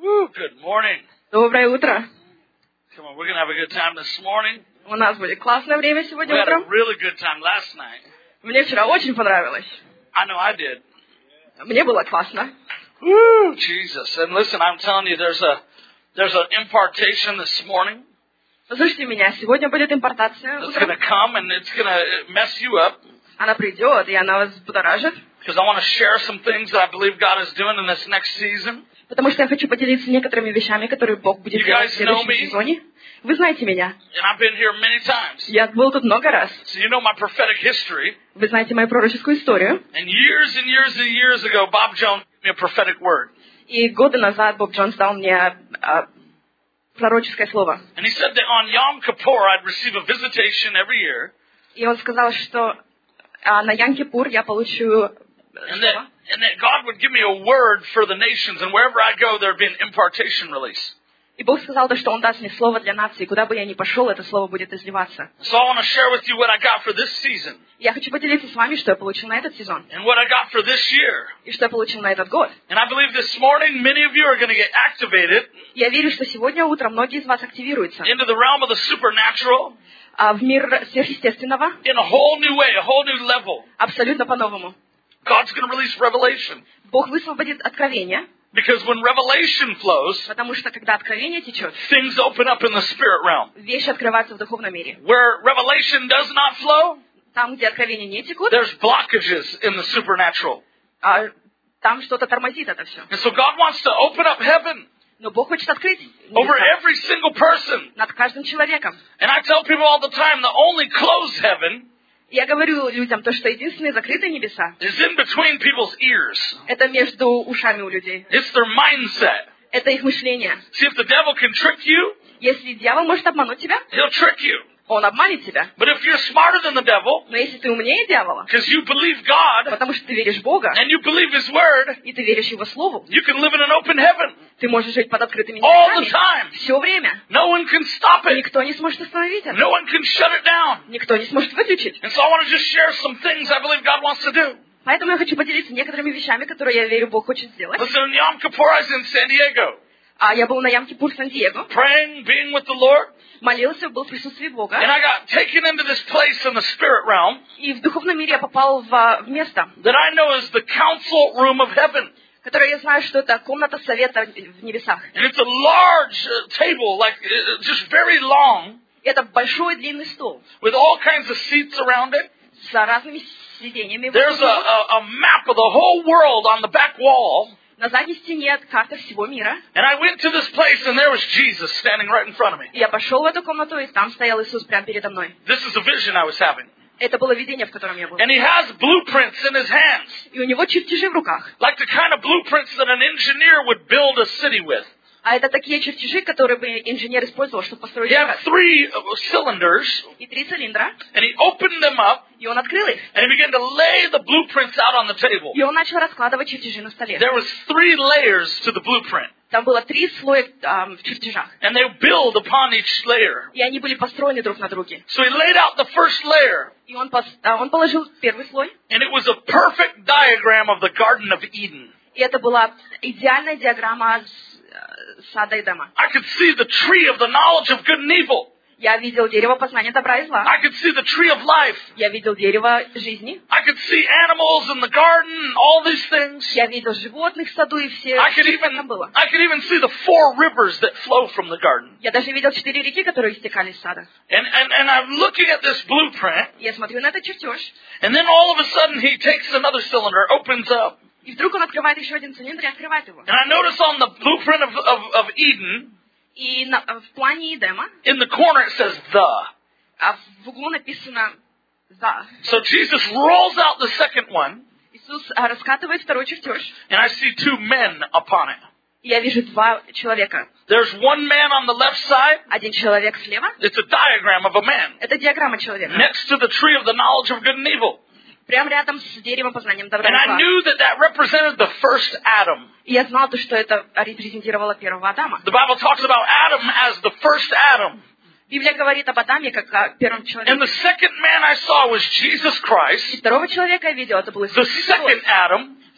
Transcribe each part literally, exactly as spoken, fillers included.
Woo, good morning. Доброе утро. Come on, we're going to have a good time this morning. У нас будет классное время We сегодня had a утром. really good time last night. Мне вчера очень понравилось. I know I did. Мне было классно. Woo, Jesus. And listen, I'm telling you, there's a there's an impartation this morning Послушайте меня, сегодня будет импортация that's going to утром. come and it's going to mess you up Она придет, и она вас будоражит. because I want to share some things that I believe God is doing in this next season. Потому что я хочу поделиться некоторыми вещами, которые Бог будет You делать guys в следующем know me? сезоне. Вы знаете меня. And I've been here many times. Я был тут много раз. So you know my prophetic history. Вы знаете мою пророческую историю. And years and years and years ago, Bob Jones gave me a prophetic word. И годы назад Боб Джонс дал мне а, пророческое слово. And he said that on Yom Kippur, I'd receive a visitation every year. И он сказал, что а, на Йом-Кипур я получу... And that, and that God would give me a word for the nations, and wherever I go, there'd be an impartation release. И Бог сказал, что Он даст мне слово для нации. Куда бы я ни пошел, это слово будет изливаться. So I want to share with you what I got for this season, Я хочу поделиться с вами, что я получил на этот сезон. and what I got for this year. И что я получил на этот год. And I believe this morning, many of you are going to get activated Я верю, что сегодня утром многие из вас активируются into the realm of the supernatural а, в мир сверхъестественного in a whole new way, a whole new level. абсолютно по-новому. God's going to release revelation. Бог высвободит откровение, Because when revelation flows, потому что когда откровение течет, things open up in the spirit realm. вещи открываются в духовном мире. Where revelation does not flow, Там, где откровения не текут, there's blockages in the supernatural. а, там что-то тормозит это все. And so God wants to open up heaven Но Бог хочет открыть over небеса every single person. над каждым человеком. And I tell people all the time, the only closed heaven Я говорю людям то, что единственные закрытые небеса is in between people's ears. это между ушами у людей. It's their mindset. Это их мышление. See, if the devil can trick you, Если дьявол может обмануть тебя, he'll trick you. он обманет тебя. But if you're smarter than the devil, Но если ты умнее дьявола, because you believe God потому что ты веришь в Бога, and you believe His Word, и ты веришь Его Слову, you can live in an open heaven ты можешь жить под открытыми all the небесами time. все время. No one can stop it. Никто не сможет остановить это. No one can shut it down. Никто не сможет выключить. And so I want to just share some things I believe God wants to do. Поэтому я хочу поделиться некоторыми вещами, которые я верю, Бог хочет сделать. Listen, Yom Kippur, I was in San Diego, А я был на Йом-Кипур в Сан-Диего, praying, being with the Lord, молился, был в присутствии Бога. and I got taken into this place in the spirit realm И в духовном мире я попал в, в место, that I know is the council room of heaven. которое я знаю, что это комната совета в небесах. And it's a large uh, table, like uh, just very long, Это большой длинный стол with all kinds of seats around it. с разными сиденьями. There's вокруг a, него. a, a map of the whole world on the back wall. На задней стене карта всего мира. And I went to this place, and there was Jesus standing right in front of me. И я пошел в эту комнату, и там стоял Иисус прямо передо мной. This is a vision I was having. Это было видение, в котором я был. And he has blueprints in his hands, И у него чертежи в руках. like the kind of blueprints that an engineer would build a city with. А это такие чертежи, которые бы инженер использовал, чтобы построить He город. had three uh, cylinders, И три цилиндра, and he opened them up, и он открыл их. and he began to lay the blueprints out on the table. И он начал раскладывать чертежи на столе. There was three layers to the blueprint, Там было три слоя ам, в чертежах. and they build upon each layer. И они были построены друг на друге. So he laid out the first layer, И он, пос- а, он положил первый слой. and it was a perfect diagram of the Garden of Eden. И это была идеальная диаграмма с- э, сада Эдема. I could see the tree of the knowledge of good and evil. Я видел дерево познания добра и зла. I could see the tree of life. Я видел дерево жизни. I could see animals in the garden, all these things. Я видел животных в саду и все, I could все, что even там было. I could even see the four rivers that flow from the garden. Я даже видел четыре реки, которые истекали из сада. And and and I'm looking at this blueprint, Я смотрю на этот чертеж, and then all of a sudden he takes another cylinder, opens up, и вдруг он открывает еще один цилиндр и открывает его. and I notice on the blueprint of of, of Eden, И на- в плане Эдема, in the corner it says the. а в углу написано «за». So Jesus rolls out the second one, Иисус а, раскатывает второй чертеж, and I see two men upon it. и я вижу два человека. There's one man on the left side. Один человек слева, It's a diagram of a man это диаграмма человека, next to the tree of the knowledge of good and evil. прямо рядом с деревом познанием добра And и I зла. knew that that represented the first Adam. И я знал, то, что это репрезентировало первого Адама. The Bible talks about Adam as the first Adam. Библия говорит об Адаме как о первом And человеке. the second man I saw was Jesus И Christ. второго человека я видел, это был The Иисус Христос. second Adam.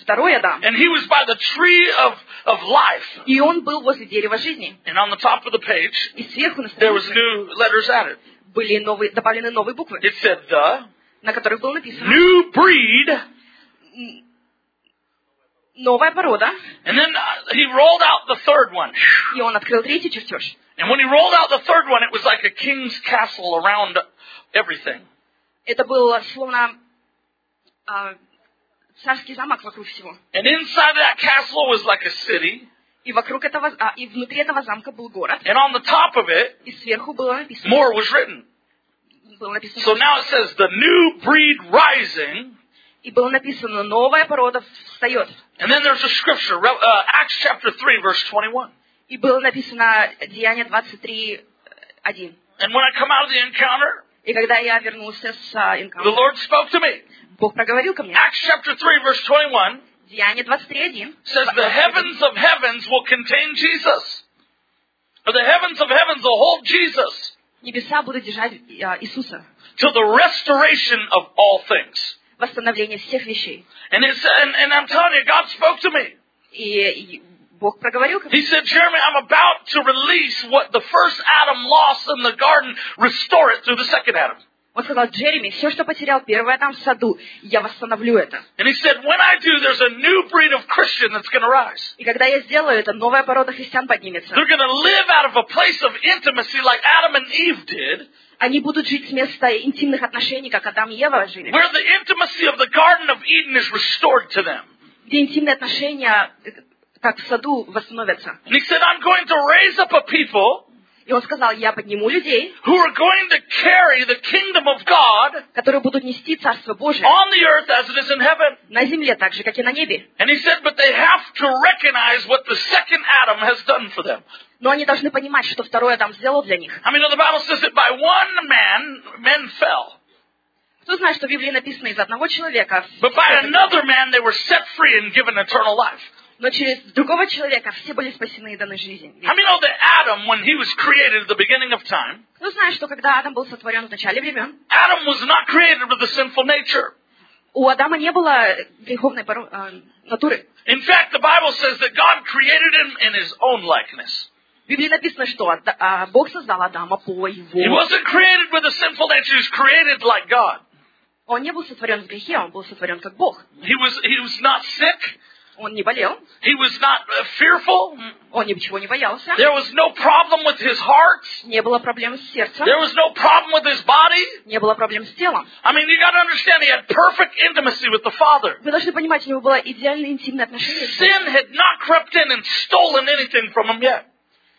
второй Адам. And he was by the tree of, of life. И он был возле дерева жизни. And on the top of the page, И сверху на there was странице new letters added. были новые, добавлены новые буквы, It said the на которых было написано new breed. новая порода. And then uh, he rolled out the third one. И он открыл третий чертеж. And when he rolled out the third one, it was like a king's castle around everything. Это был словно а, царский замок вокруг всего. And inside that castle was like a city. И вокруг этого, а, и внутри этого замка был город. And on the top of it, И сверху было написано. more was written. Было написано. So now it says the new breed rising. И было написано, новая порода встает. And then there's a scripture, uh, Acts chapter three, verse twenty-one. И было написано Деяние двадцать три, один. And when I come out of the encounter, И когда я вернулся с the энкаунтера, Lord spoke to me. Бог проговорил ко мне. Acts chapter three, verse twenty-one Деяние двадцать три, один. says the heavens of heavens will contain Jesus. Or the heavens of heavens will hold Jesus Небеса будут держать а, Иисуса. till the restoration of all things. Восстановление всех вещей. And, it's, and, and I'm telling you, God spoke to me. И, и Бог проговорил ко мне. He said, Jeremy, I'm about to release what the first Adam lost in the garden, restore it through the second Adam. Он сказал, Джереми, все, что потерял первый Адам в саду, я восстановлю это. And he said, when I do, there's a new breed of Christian that's going to rise. И когда я сделаю это, новая порода христиан поднимется. They're going to live out of a place of intimacy like Adam and Eve did, Они будут жить с места интимных отношений, как Адам и Ева жили. where the intimacy of the Garden of Eden is restored to them. Где интимные отношения, как в саду, восстановятся. And he said, I'm going to raise up a people И он сказал, я подниму людей, who are going to carry the kingdom of God которые будут нести Царство Божие on the earth as it is in heaven. на земле, так же, как и на небе. And he said, but they have to recognize what the second Adam has done for them. Но они должны понимать, что второй Адам сделал для них. I mean, the Bible says that by one man, men fell. Кто знает, что в Библии написано, из одного человека, But by another man, they were set free and given eternal life. но через другого человека все были спасены и даны жизнь. How many know that Adam, when he was created at the beginning of time, Кто знает, что когда Адам был сотворен в начале времен, Adam was not created with a sinful nature. у Адама не было греховной поро- э, натуры. In fact, the Bible says that God created him in his own likeness. В Библии написано, что Ада- а, Бог создал Адама по He его. wasn't created with a sinful nature. He was created like God. Он не был сотворен в грехе, он был сотворен как Бог. He was, he was not sick. Он не болел, He was not uh, fearful. он ничего не боялся, There was no problem with his heart. не было проблем с сердцем, There was no problem with his body. не было проблем с телом. I mean, you got to understand, he had perfect intimacy with the Father. Вы должны понимать, у него было идеальное интимное отношение с Богом. Sin had not crept in and stolen anything from him yet.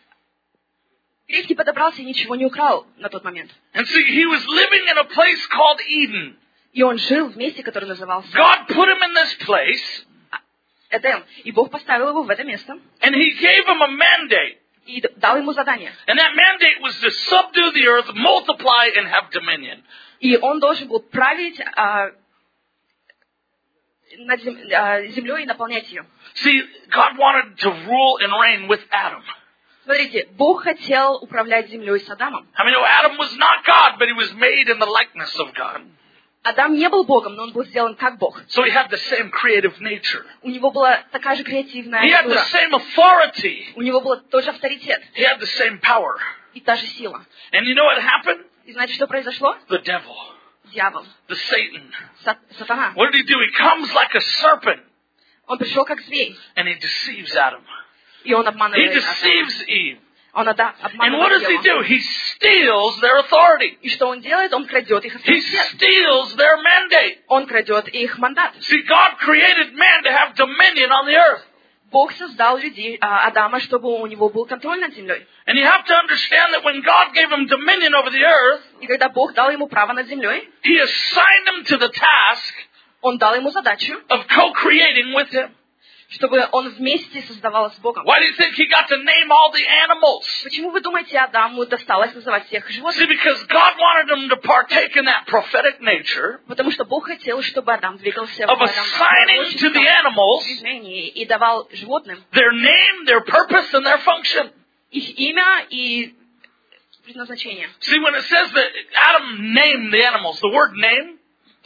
Грех не подобрался и ничего не украл на тот момент. And see, he was living in a place called Eden. И он жил в месте, которое назывался God put him in this place, Эдем. И Бог поставил его в это место and he gave him a mandate. и дал ему задание. And that mandate was to subdue the earth, multiply, and have dominion. И он должен был править а, над зем, а, землей и наполнять ее. See, God wanted to rule and reign with Adam. Смотрите, Бог хотел управлять землей с Адамом. I mean, Adam was not God, but he was made in the likeness of God. Адам не был Богом, но он был сделан как Бог. So he had the same creative nature. У него была такая же креативная He had the натура. same authority. У него был тот же авторитет He had the same power. и та же сила. And you know what happened? И знаете, что произошло? The devil, Дьявол, the Satan. са- сатана. What did he do? He comes like a serpent Он пришел как змей, and he deceives Adam. и он He обманывает Адама. deceives Eve. Он ада- And what обманывает does he Еву. do? He steals their authority. И что он делает? Он крадет их He авторитет. steals their mandate. Он крадет их мандат. See, God created man to have dominion on the earth. Бог создал людей, а, Адама, чтобы у него был контроль над землей. And you have to understand that when God gave him dominion over the earth, И когда Бог дал ему право над землей, he assigned him to the task он дал ему задачу, of co-creating with him. чтобы он вместе создавал с Богом. Why do you think he got to name all the animals? Почему вы думаете, Адаму досталось называть всех See, животных? because God wanted him to partake in that prophetic nature Потому что Бог хотел, чтобы Адам двигался в of этом assigning to the пророческом animals движении и давал животным their name, their purpose, and their function. их имя и предназначение. See, when it says that Adam named the animals, the word name,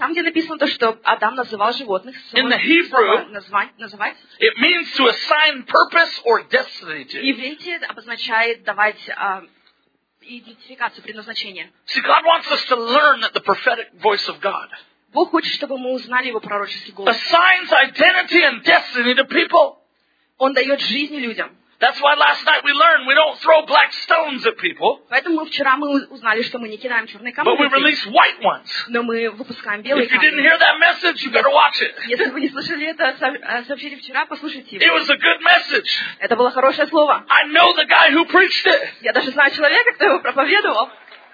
Там, где написано то, что Адам называл животных, In the слово Hebrew, назвать, называть, it means to assign purpose or destiny в to. иврите обозначает давать а, идентификацию, предназначение. See, God wants us to learn that the prophetic voice of God Бог хочет, чтобы мы узнали Его пророческий голос. assigns identity and destiny to people. Он дает жизнь людям. That's why last night we learned we don't throw black stones at people, Поэтому вчера мы узнали, что мы не кидаем черные камни, but we release white ones. но мы выпускаем белые If you didn't камни. hear that message, you better watch it. Если вы не слышали это со- сообщение вчера, послушайте It его. was a good message. Это было хорошее слово. I know the guy who preached it. Я даже знаю человека, кто его проповедовал.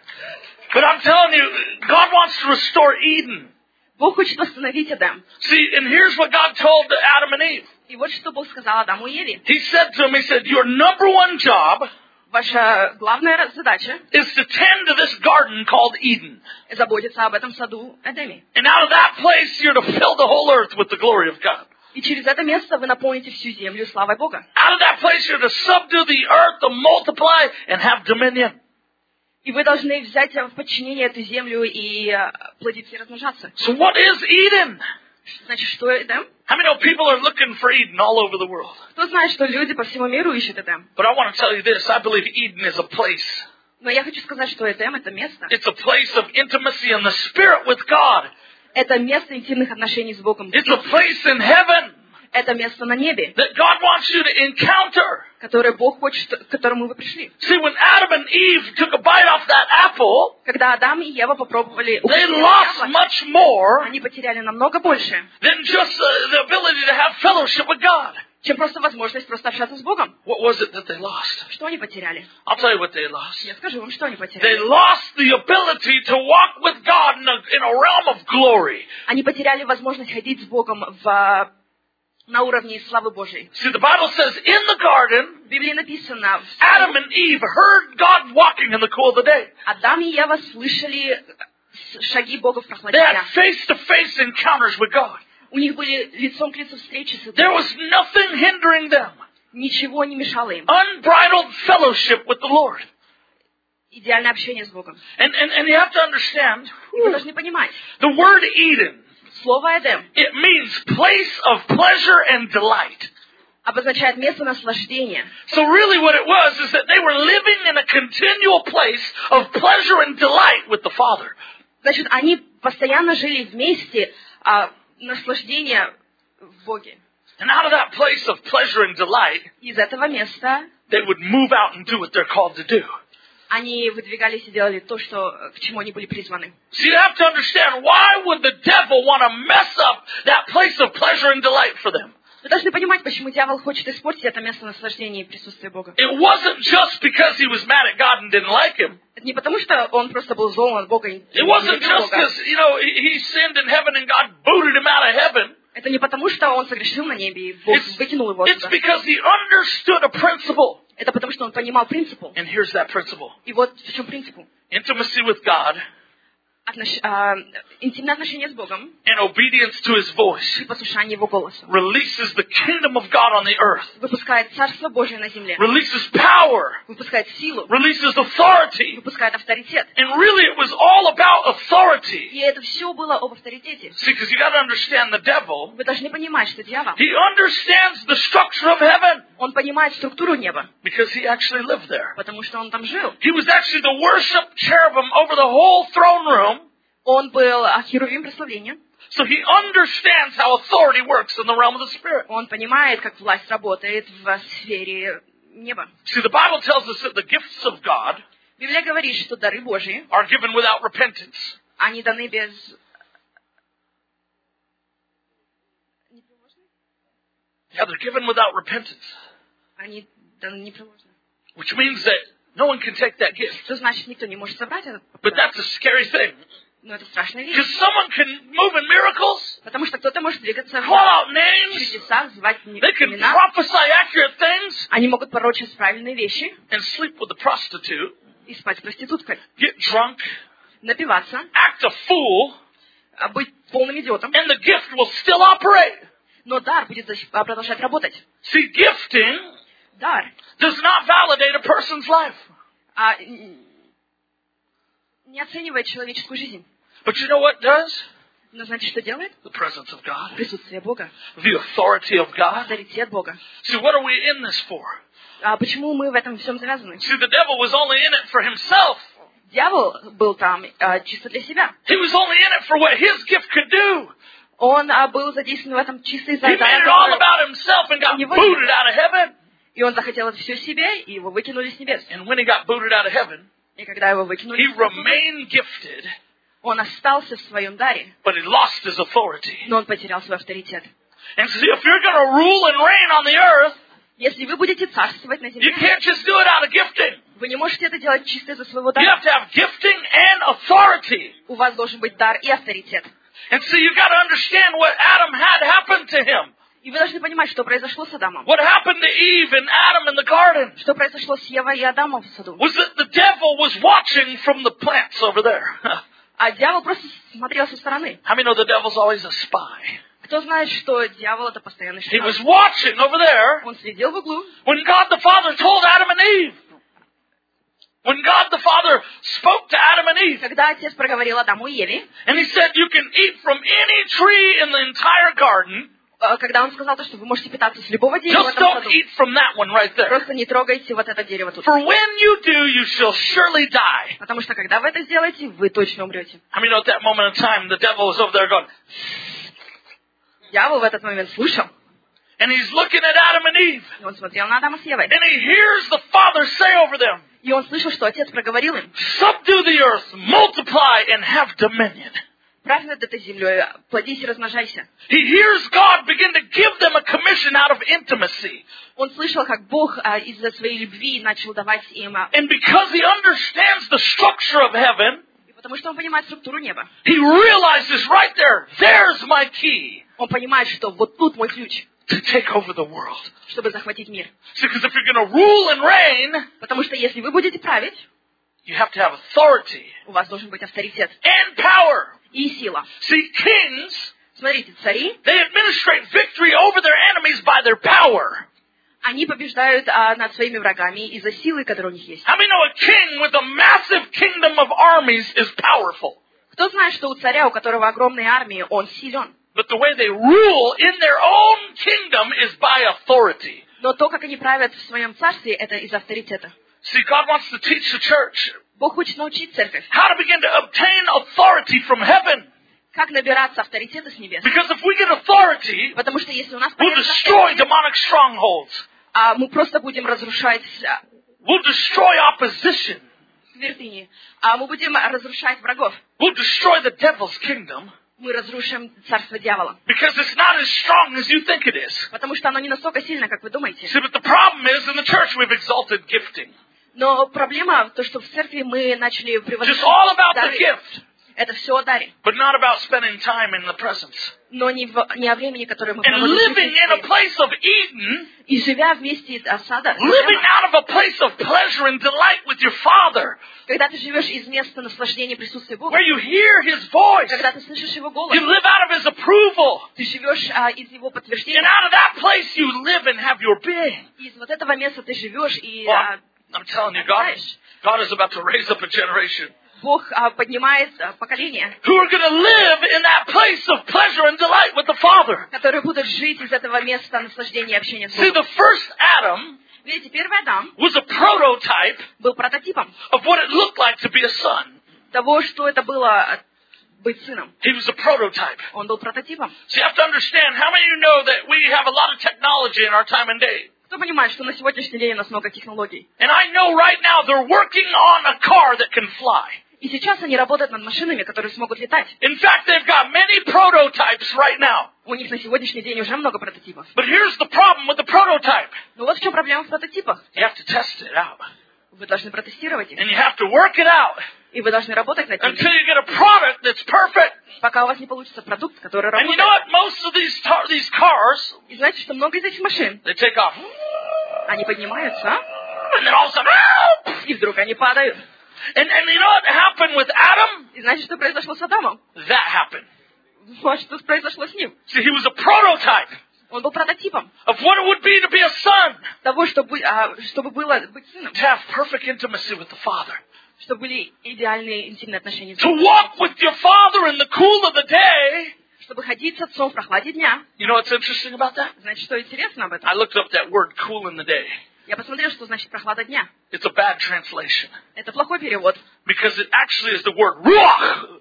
But I'm telling you, God wants to restore Eden. Бог хочет восстановить Эдем. See, and here's what God told Adam and Eve. И вот что Бог сказал Адаму и Еве. He said to them, he said, your number one job Ваша главная задача is to tend to this garden called Eden. — заботиться об этом саду Эдеме. And out of that place, you're to fill the whole earth with the glory of God. И через это место вы наполните всю землю славой Бога. Out of that place, you're to subdue the earth, to multiply, and have dominion. И вы должны взять в подчинение эту землю и э, плодиться и размножаться. So what is Eden? Значит, что Эдем? How many know people are looking for Eden all over the world? Кто знает, что люди по всему миру ищут Эдем? But I want to tell you this. I believe Eden is a place. Но я хочу сказать, что Эдем — это место. It's a place of intimacy in the spirit with God. Это место интимных отношений с Богом. It's a place in heaven Это место на небе, that God wants you to encounter. которое Бог хочет, к которому вы пришли. See, when Adam and Eve took a bite off that apple, Когда Адам и Ева попробовали they укусить lost яблоко, much more они потеряли намного больше, than just uh, the ability to have fellowship with God. чем просто возможность просто общаться с Богом. What was it that they lost? Что они потеряли? I'll tell you what they lost. Я скажу вам, что они They потеряли. lost the ability to walk with God in a, in a realm of glory. Они потеряли возможность ходить с Богом в, на уровне славы Божьей. See, the Bible says in the garden, В Библии написано, Adam and Eve heard God walking in the cool of the day. Адам и Ева слышали шаги Бога в прохладе They had дня. face-to-face encounters with God. У них были лицом к лицу встречи с There Богом. was nothing hindering them. Ничего не мешало им. Unbridled fellowship with the Lord. Идеальное общение с Богом. And, and, and you have to understand, И вы должны понимать, the word Eden, слово Эдем it means place of pleasure and delight. обозначает место наслаждения. So really what it was is that they were living in a continual place of pleasure and delight with the Father. Значит, они постоянно жили вместе, а, наслаждение в Боге. And out of that place of pleasure and delight, Из этого места they would move out and do what they're called to do. они выдвигались и делали то, что, к чему они были призваны. So you have to understand, why would the devil want to mess up that place of pleasure and delight for them? Вы должны понимать, почему дьявол хочет испортить это место наслаждения и присутствия Бога. It wasn't just because he was mad at God and didn't like him. Это не потому, что он просто был зол от Бога и It не wasn't любил just Бога. because, you know, he he sinned in heaven and God booted him out of heaven. Это не потому, что он согрешил на небе и Бог It's, выкинул его it's оттуда. because he understood a principle. Это потому, что он понимал принцип. And here's that principle. И вот в чем принцип. Intimacy with God Отнош... а, интимное отношение с Богом and obedience to his voice и послушание Его голосу. releases the kingdom of God on the earth, Выпускает Царство Божие на земле. releases power, Выпускает силу. releases authority. Выпускает авторитет. And really it was all about authority. И это все было об авторитете. See, because you got to understand the devil, Вы должны понимать, что дьявол, he understands the structure of heaven он понимает структуру неба, because he actually lived there. потому что он там жил. He was actually the worship cherubim over the whole throne room. Он был а, херувим прославления. So he understands how authority works in the realm of the spirit. Он понимает, как власть работает в сфере неба. See, the Bible tells us that the gifts of God Библия говорит, что дары Божьи, are given without repentance. они даны без... Yeah, they're given without repentance. Они даны непреложно. Which means that no one can take that gift. Что значит, никто не может собрать этот But дар? that's a scary thing. Но это страшная Because вещь. someone can move in miracles, Потому что кто-то может двигаться call в out names, чудесах, звать they can имена. prophesy accurate things, Они могут пророчить правильные вещи and sleep with the prostitute, и спать с проституткой. get drunk, Напиваться, act a fool, а быть полным идиотом. and the gift will still operate. Но дар будет защ- а, продолжать работать. See, gifting Дар does not validate a person's life. а, н- не оценивает человеческую жизнь. But you know what does? Но знаете, что делает? The presence of God. Присутствие Бога. The authority of God. Авторитет Бога. See, what are we in this for? А почему мы в этом всем завязаны? See, the devil was only in it for himself. Дьявол был там а, чисто для себя. He was only in it for what his gift could do. Он а, был задействован в этом чисто из-за He этого. made it all about himself and got booted out of heaven. И он захотел это все себе, и его выкинули с небес. And when he got booted out of heaven, И когда его выкинули, he remained gifted, он остался в своем даре, but he lost his authority. но он потерял свой авторитет. And see, if you're going to rule and reign on the earth, Если вы будете царствовать на you земле, can't just do it out of gifting. вы не можете это делать чисто из-за своего You дара. have to have gifting and authority. У вас должен быть дар и авторитет. And see, you got to understand what Adam had happened to him. И вы должны понимать, что произошло с Адамом. What happened to Eve and Adam in the garden Что произошло с Евой и Адамом в саду. was that the devil was watching from the plants over there. А дьявол просто смотрел со стороны. How many know the devil's always a spy? Кто знает, что дьявол это постоянный He was шпион? watching over there Он следил в углу. when God the Father told Adam and Eve. When God the Father spoke to Adam and Eve. Когда отец проговорил Адаму и Еве, And he said, you can eat from any tree in the entire garden. э, когда он сказал то, что вы можете питаться с любого дерева в Just этом don't саду, eat from that one right there. просто не трогайте вот это дерево тут. For when you do, you shall surely die. Потому что когда вы это сделаете, вы точно умрете. I mean, at that moment in time, the devil was over there going, Дьявол в этот момент слушал. and he's looking at Adam and Eve. И он смотрел на Адама с Евой. And he hears the Father say over them, И он слышал, что отец проговорил им: subdue the earth, multiply, and have dominion. правь над этой землей, плодись и размножайся. He hears God begin to give them a commission out of intimacy. Он слышал, как Бог а, из-за своей любви начал давать им... а, And because he understands the structure of heaven, и потому что он понимает структуру неба. he realizes right there, there's my key Он понимает, что вот тут мой ключ, to take over the world. чтобы захватить мир. See, because if you're going to rule and reign, Потому что если вы будете править, you have to have authority у вас должен быть авторитет and power. и сила. See, kings, Смотрите, цари, they administrate victory over their enemies by their power. они побеждают а, над своими врагами из-за силы, которая у них есть. How many know a king with a massive kingdom of armies is powerful? Кто знает, что у царя, у которого огромные армии, он силен. But the way they rule in their own kingdom is by authority. Но то, как они правят в своем царстве, это из авторитета. See, God wants to teach the church Бог хочет научить церковь, how to begin to obtain authority from heaven. как набираться авторитета с небес. Because if we get authority, Потому что если у нас we'll появится destroy авторитет, demonic strongholds. а мы просто будем разрушать а, We'll destroy opposition. твердыни, а мы будем разрушать врагов, We'll destroy the devil's kingdom. мы разрушим царство дьявола. Because it's not as strong as you think it is. Потому что оно не настолько сильно, как вы думаете. See, but the problem is, in the church we've exalted gifting. Но проблема в том, что в церкви мы начали Just превозносить all about the дары. gift, Это все о даре. but not about spending time in the presence. Но не, в, не о времени, которое мы And проводим в living in a присутствии. place of Eden, И живя вместе от сада, living out of a place of pleasure and delight with your Father, когда ты живешь из места наслаждения присутствия Бога, where you hear His voice, когда ты слышишь Его голос, you live out of His approval, ты живешь а, из Его and подтверждения, out of that place you live and have your being. из вот этого места ты живешь, и Well, а, I'm telling you, God, God is about to raise up a generation Бог а, поднимает а, поколение, who are going to live in that place of pleasure and delight with the Father. которые будут жить из этого места наслаждения и общения с See, Богом. the first Adam Видите, первый Адам was a prototype был прототипом of what it looked like to be a son. того, что это было быть сыном. He was a prototype. Он был прототипом. So you have to understand, how many of you know that we have a lot of technology in our time and day? Кто понимает, что на сегодняшний день у нас много технологий? And I know right now they're working on a car that can fly. И сейчас они работают над машинами, которые смогут летать. In fact, they've got many prototypes right now. У них на сегодняшний день уже много прототипов. But here's the problem with the prototype. Но вот в чем проблема в прототипах. You have to test it out. Вы должны протестировать их. And you have to work it out И вы должны работать над until ними, you get a product that's perfect. пока у вас не получится продукт, который And you know работает. what? Most of these, tar- these cars, И знаете, что много из этих машин, they take off. они поднимаются, And then all of a sudden, "Help!" и вдруг они падают. And, and you know what happened with Adam? И знаете, что произошло с Адамом? That happened. Вот что произошло с ним. See, he was a prototype Он был прототипом of what it would be to be a son. того, чтобы, а, чтобы было быть сыном. To have perfect intimacy with the Father. чтобы были идеальные интимные отношения с To Богом. walk with your Father in the cool of the day. Чтобы ходить с отцом в прохладе дня. You know what's interesting about that? Знаете, что интересно об этом? I looked up that word cool in the day. Я посмотрела, что значит прохлада дня. It's a bad translation. Это плохой перевод. Because it actually is the word ruach,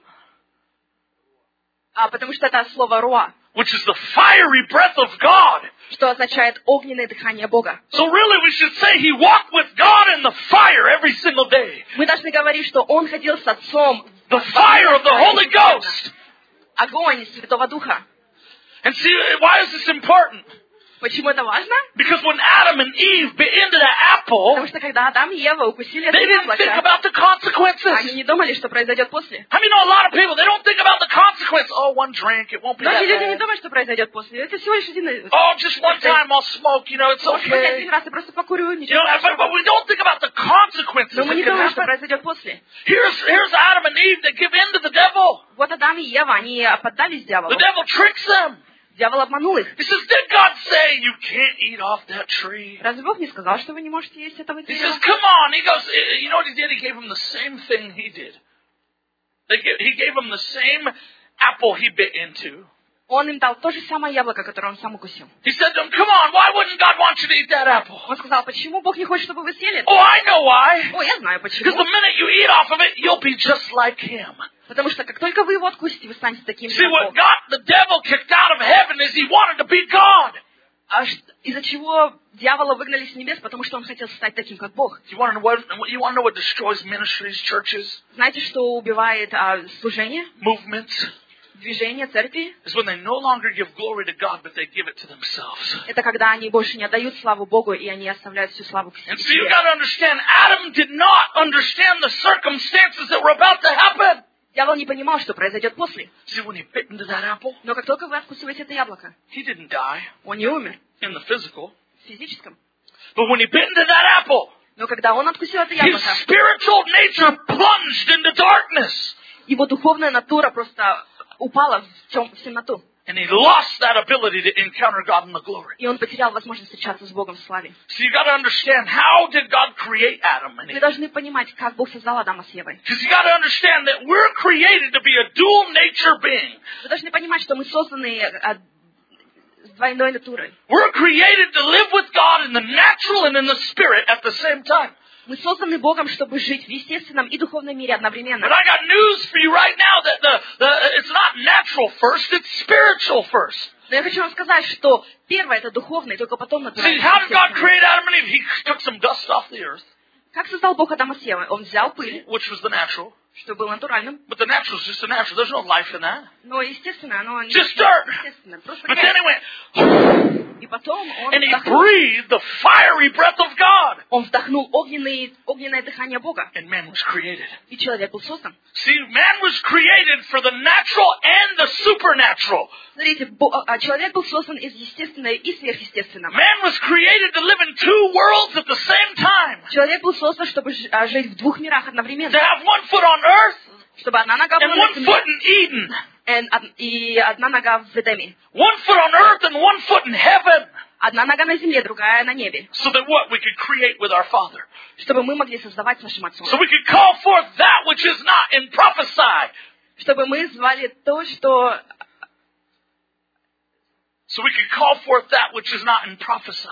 А, потому что это слово «руа», which is the fiery breath of God. что означает огненное дыхание Бога. So really we should say he walked with God in the fire every single day. Мы должны говорить, что он ходил с отцом The fire of the Holy Ghost. огонь Святого Духа. And see, why is this important? Почему это важно? Because when Adam and Eve bit into the apple, Потому что когда Адам и Ева укусили это they didn't think яблоко, about the consequences. они не думали, что произойдет после. I mean, know a lot of people, they don't think about the consequence. Oh, one drink, it won't be that Многие люди не bad. думают, что произойдет после. Это всего лишь один... Oh, just one time I'll smoke, you know, it's Может быть, один okay. раз я просто покурю, You ничего know, but, but страшного. we don't think about the consequences Но that мы не can думаем, что happen. произойдет после. Here's, here's Adam and Eve that give in to the devil. Вот Адам и Ева, они поддались дьяволу. The devil tricks them. Дьявол обманул их. He says, did God say you can't eat off that tree? Разве Бог не сказал, что вы не можете есть этого He дерева? says, come on. He goes, you know what he did? He gave him the same thing he did. They gave, he gave him the same apple he bit into. Он им дал то же самое яблоко, которое он сам укусил. He said to them, come on, why wouldn't God want you to eat that apple? Он сказал, почему Бог не хочет, чтобы вы съели это? Oh, I know why. О, я знаю Because the почему. minute you eat off of it, you'll be just like him. Потому что как только вы его откусите, вы станете таким же, See, как what Бог. got the devil kicked out of heaven is he wanted to be God. А ш- из-за чего дьявола выгнали с небес? Потому что он хотел стать таким, как Бог. You want to know what, you want to know what destroys ministries, churches, Знаете, что убивает а, служение, movements? движение, церкви? Is when they no longer give glory to God, but they give it to themselves. Это когда они больше не отдают славу Богу, и они оставляют всю славу к And so you себе. got to understand, Adam did not understand the circumstances that were about to happen. Дьявол не понимал, что произойдет после. See, when he bit into that apple, Но как только вы откусываете это яблоко, he didn't die он не умер in the physical. в физическом. But when he bit into that apple, Но когда он откусил это his яблоко, spiritual nature plunged into darkness. его духовная натура просто упала в, тем, в темноту. And he lost that ability to encounter God in the glory. И он потерял возможность встречаться с Богом в славе. So you got to understand, how did God create Adam and Вы Eve? должны понимать, как Бог создал Адама с Евой. Because you got to understand that we're created to be a dual nature being. Вы должны понимать, что мы созданы а, с двойной натурой. We're created to live with God in the natural and in the spirit at the same time. Мы созданы Богом, чтобы жить в естественном и духовном мире одновременно. But I got news for you right now that the, the it's not natural first, it's spiritual first. Но я хочу вам сказать, что первое это духовное, и только потом See, натуральное. how did God естественное. create Adam and Eve? He took some dust off the earth, Как создал Бог Адама с Евой? Он взял пыль, which was the natural. что было натуральным, But the natural is just the natural. There's no life in that. но естественно, оно не Just dirt. естественно. Просто But then грязь. he went, И потом он and he вдохнул, breathed the fiery breath of God. он вдохнул огненный, огненное дыхание Бога, And man was created. и человек был создан. See, man was created for the natural and the supernatural. Смотрите, Бо- а, человек был создан из естественного и сверхъестественного. Man was created to live in two worlds at the same time. Человек был создан, чтобы ж- а, жить в двух мирах To одновременно. have one foot on earth Чтобы одна нога была and на one земле, foot in Eden. and од- и одна нога в Эдеме. One foot on earth and one foot in heaven. Одна нога на земле, другая на небе. So that what? We could create with our Father. Чтобы мы могли создавать с нашим Отцом. So we could call forth that which is not and prophesy. Чтобы мы звали то, что... So we could call forth that which is not and prophesy.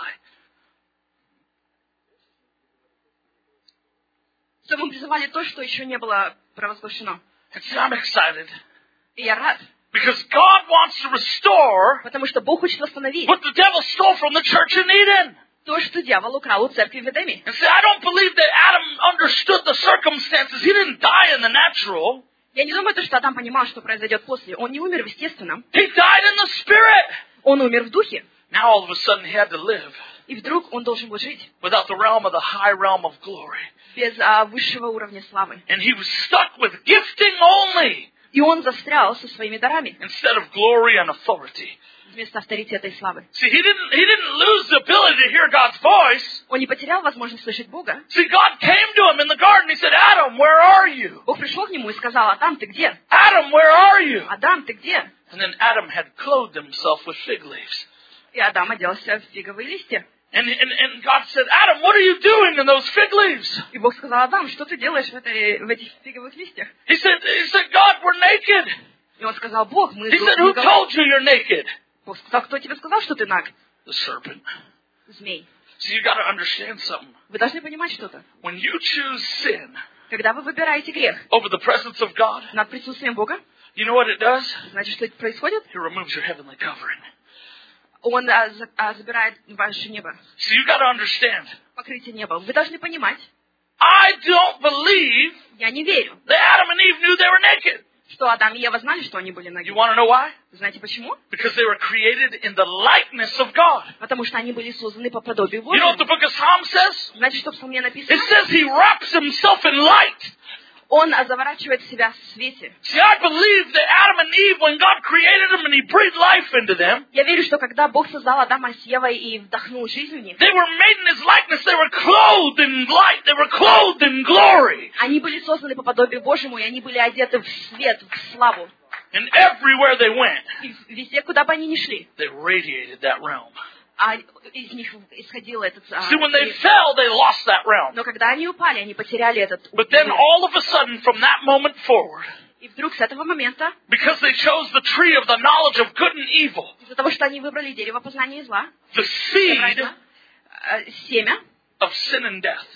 Чтобы мы призывали то, что еще не было провозглашено. And see, I'm excited. И я рад. Because God wants to restore Потому что Бог хочет восстановить what the devil stole from the church in Eden. то, что дьявол украл у церкви в Эдеме. And see, I don't believe that Adam understood the circumstances. He didn't die in the natural. Я не думаю, что Адам понимал, что произойдет после. Он не умер в естественном. He died in the spirit. Он умер в духе. Now all of a sudden he had to live И вдруг он должен был жить without the realm of the high realm of glory. без а, высшего уровня славы. And he was stuck with gifting only И он застрял со своими дарами instead of glory and authority. вместо авторитета и славы. See, he didn't, he didn't lose the ability to hear God's voice. Он не потерял возможность слышать Бога. See, God came to him in the garden. He said, Adam, where are you? Бог пришел к нему и сказал: Адам, ты где? Adam, where are you? Адам, ты где? And then Adam had clothed himself with fig leaves. И Адам оделся в фиговые листья. And, and, and God said, Adam, what are you doing in those fig leaves? И Бог сказал: Адам, что ты делаешь в, этой, в этих фиговых листьях? He said, he said, God, we're naked. И он сказал: Бог, мы... He said, мы who голодны». told you you're naked? Бог сказал: кто тебе сказал, что ты наг? The serpent. Змей. So you got to understand something. Вы должны понимать что-то. When you choose sin Когда вы выбираете грех over the presence of God, над присутствием Бога, you know what it does? знаете, что это происходит? It removes your heavenly covering. Он а, за- а, забирает ваше небо, So you got to understand. покрытие неба. Вы должны понимать, I don't believe я не верю, that Adam and Eve knew they were naked. что Адам и Ева знали, что они были ноги. You want to know why? Знаете почему? Because they were created in the likeness of God. Потому что они были созданы по подобию You know what the Божьему. book of Psalms says? Знаете, что в Псалме It написано? says he wraps himself in light. Он а, заворачивает себя в свете. See, I believe that Adam and Eve, when God created them and he breathed life into them, Я верю, что когда Бог создал Адама с Евой и вдохнул жизнь в них, they were made in his likeness. They were clothed in light. They were clothed in glory. они были созданы по подобию Божьему, и они были одеты в свет, в славу. And everywhere they went, И везде, куда бы они ни шли, they radiated that realm. а из них исходил этот... а, See, when they свет. fell, they lost that realm. Но когда они упали, они потеряли этот... But then свет. all of a sudden, from that moment forward, И вдруг с этого момента, because they chose the tree of the knowledge of good and evil, из-за того, что они выбрали дерево познания зла, the seed правильно, а, семя of sin and death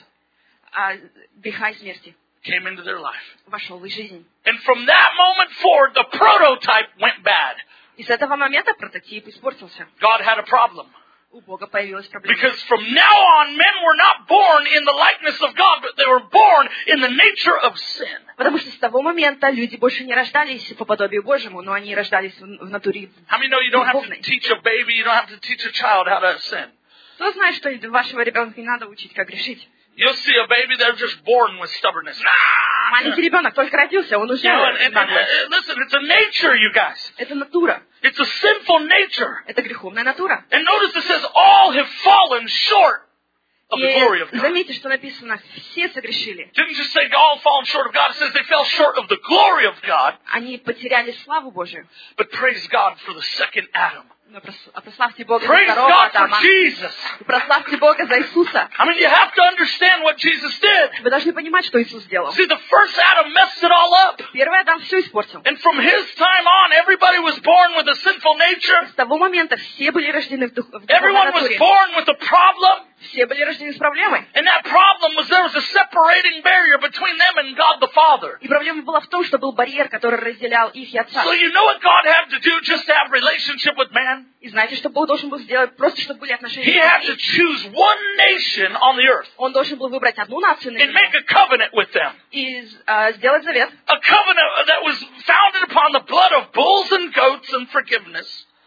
а, греха и смерти came into their life. вошел в их жизнь. And from that moment forward, the prototype went bad. И с этого момента прототип испортился. God had a problem. У Бога появилась проблема. Because from now on, men were not born in the likeness of God, but they were born in the nature of sin. Потому что с того момента люди больше не рождались по подобию Божьему, но они рождались в, в натуре. How many know you don't have to Духовный. teach a baby, you don't have to teach a child how to sin? Кто знает, что вашего ребенка не надо учить, как грешить? You'll see a baby, they're just born with stubbornness. Nah! Маленький ребенок только родился, он уже You know, and, and, and, наглый. uh, listen, it's a nature, you guys. Это натура. It's a sinful nature. Это греховная натура. And notice it says, all have fallen short of the glory of И God. заметьте, что написано, все согрешили. Didn't just say all have fallen short of God. It says they fell short of the glory of God. Они потеряли славу Божию. But praise God for the second Adam. Но прос- а прославьте Бога за Praise второго God for Адама. Jesus. И прославьте Бога за Иисуса. I mean, you have to understand what Jesus did. Вы должны понимать, что Иисус сделал. See, the first Adam messed it all up. Первый Адам все испортил. And from his time on, everybody was born with a sinful nature. С того момента все были рождены в, дух, в духовной Everyone was натуре. born with a problem. Все были рождены с проблемой. And that problem was there was a separating barrier between them and God the Father. И проблема была в том, что был барьер, который разделял их и Отца. So you know what God had to do just to have relationship with man? И знаете, что Бог должен был сделать? Просто, чтобы были отношения He с had to людьми. choose one nation on the earth Он должен был выбрать одну нацию на and make земле a covenant with them. и э, сделать завет. A covenant that was founded upon the blood of bulls and goats and forgiveness.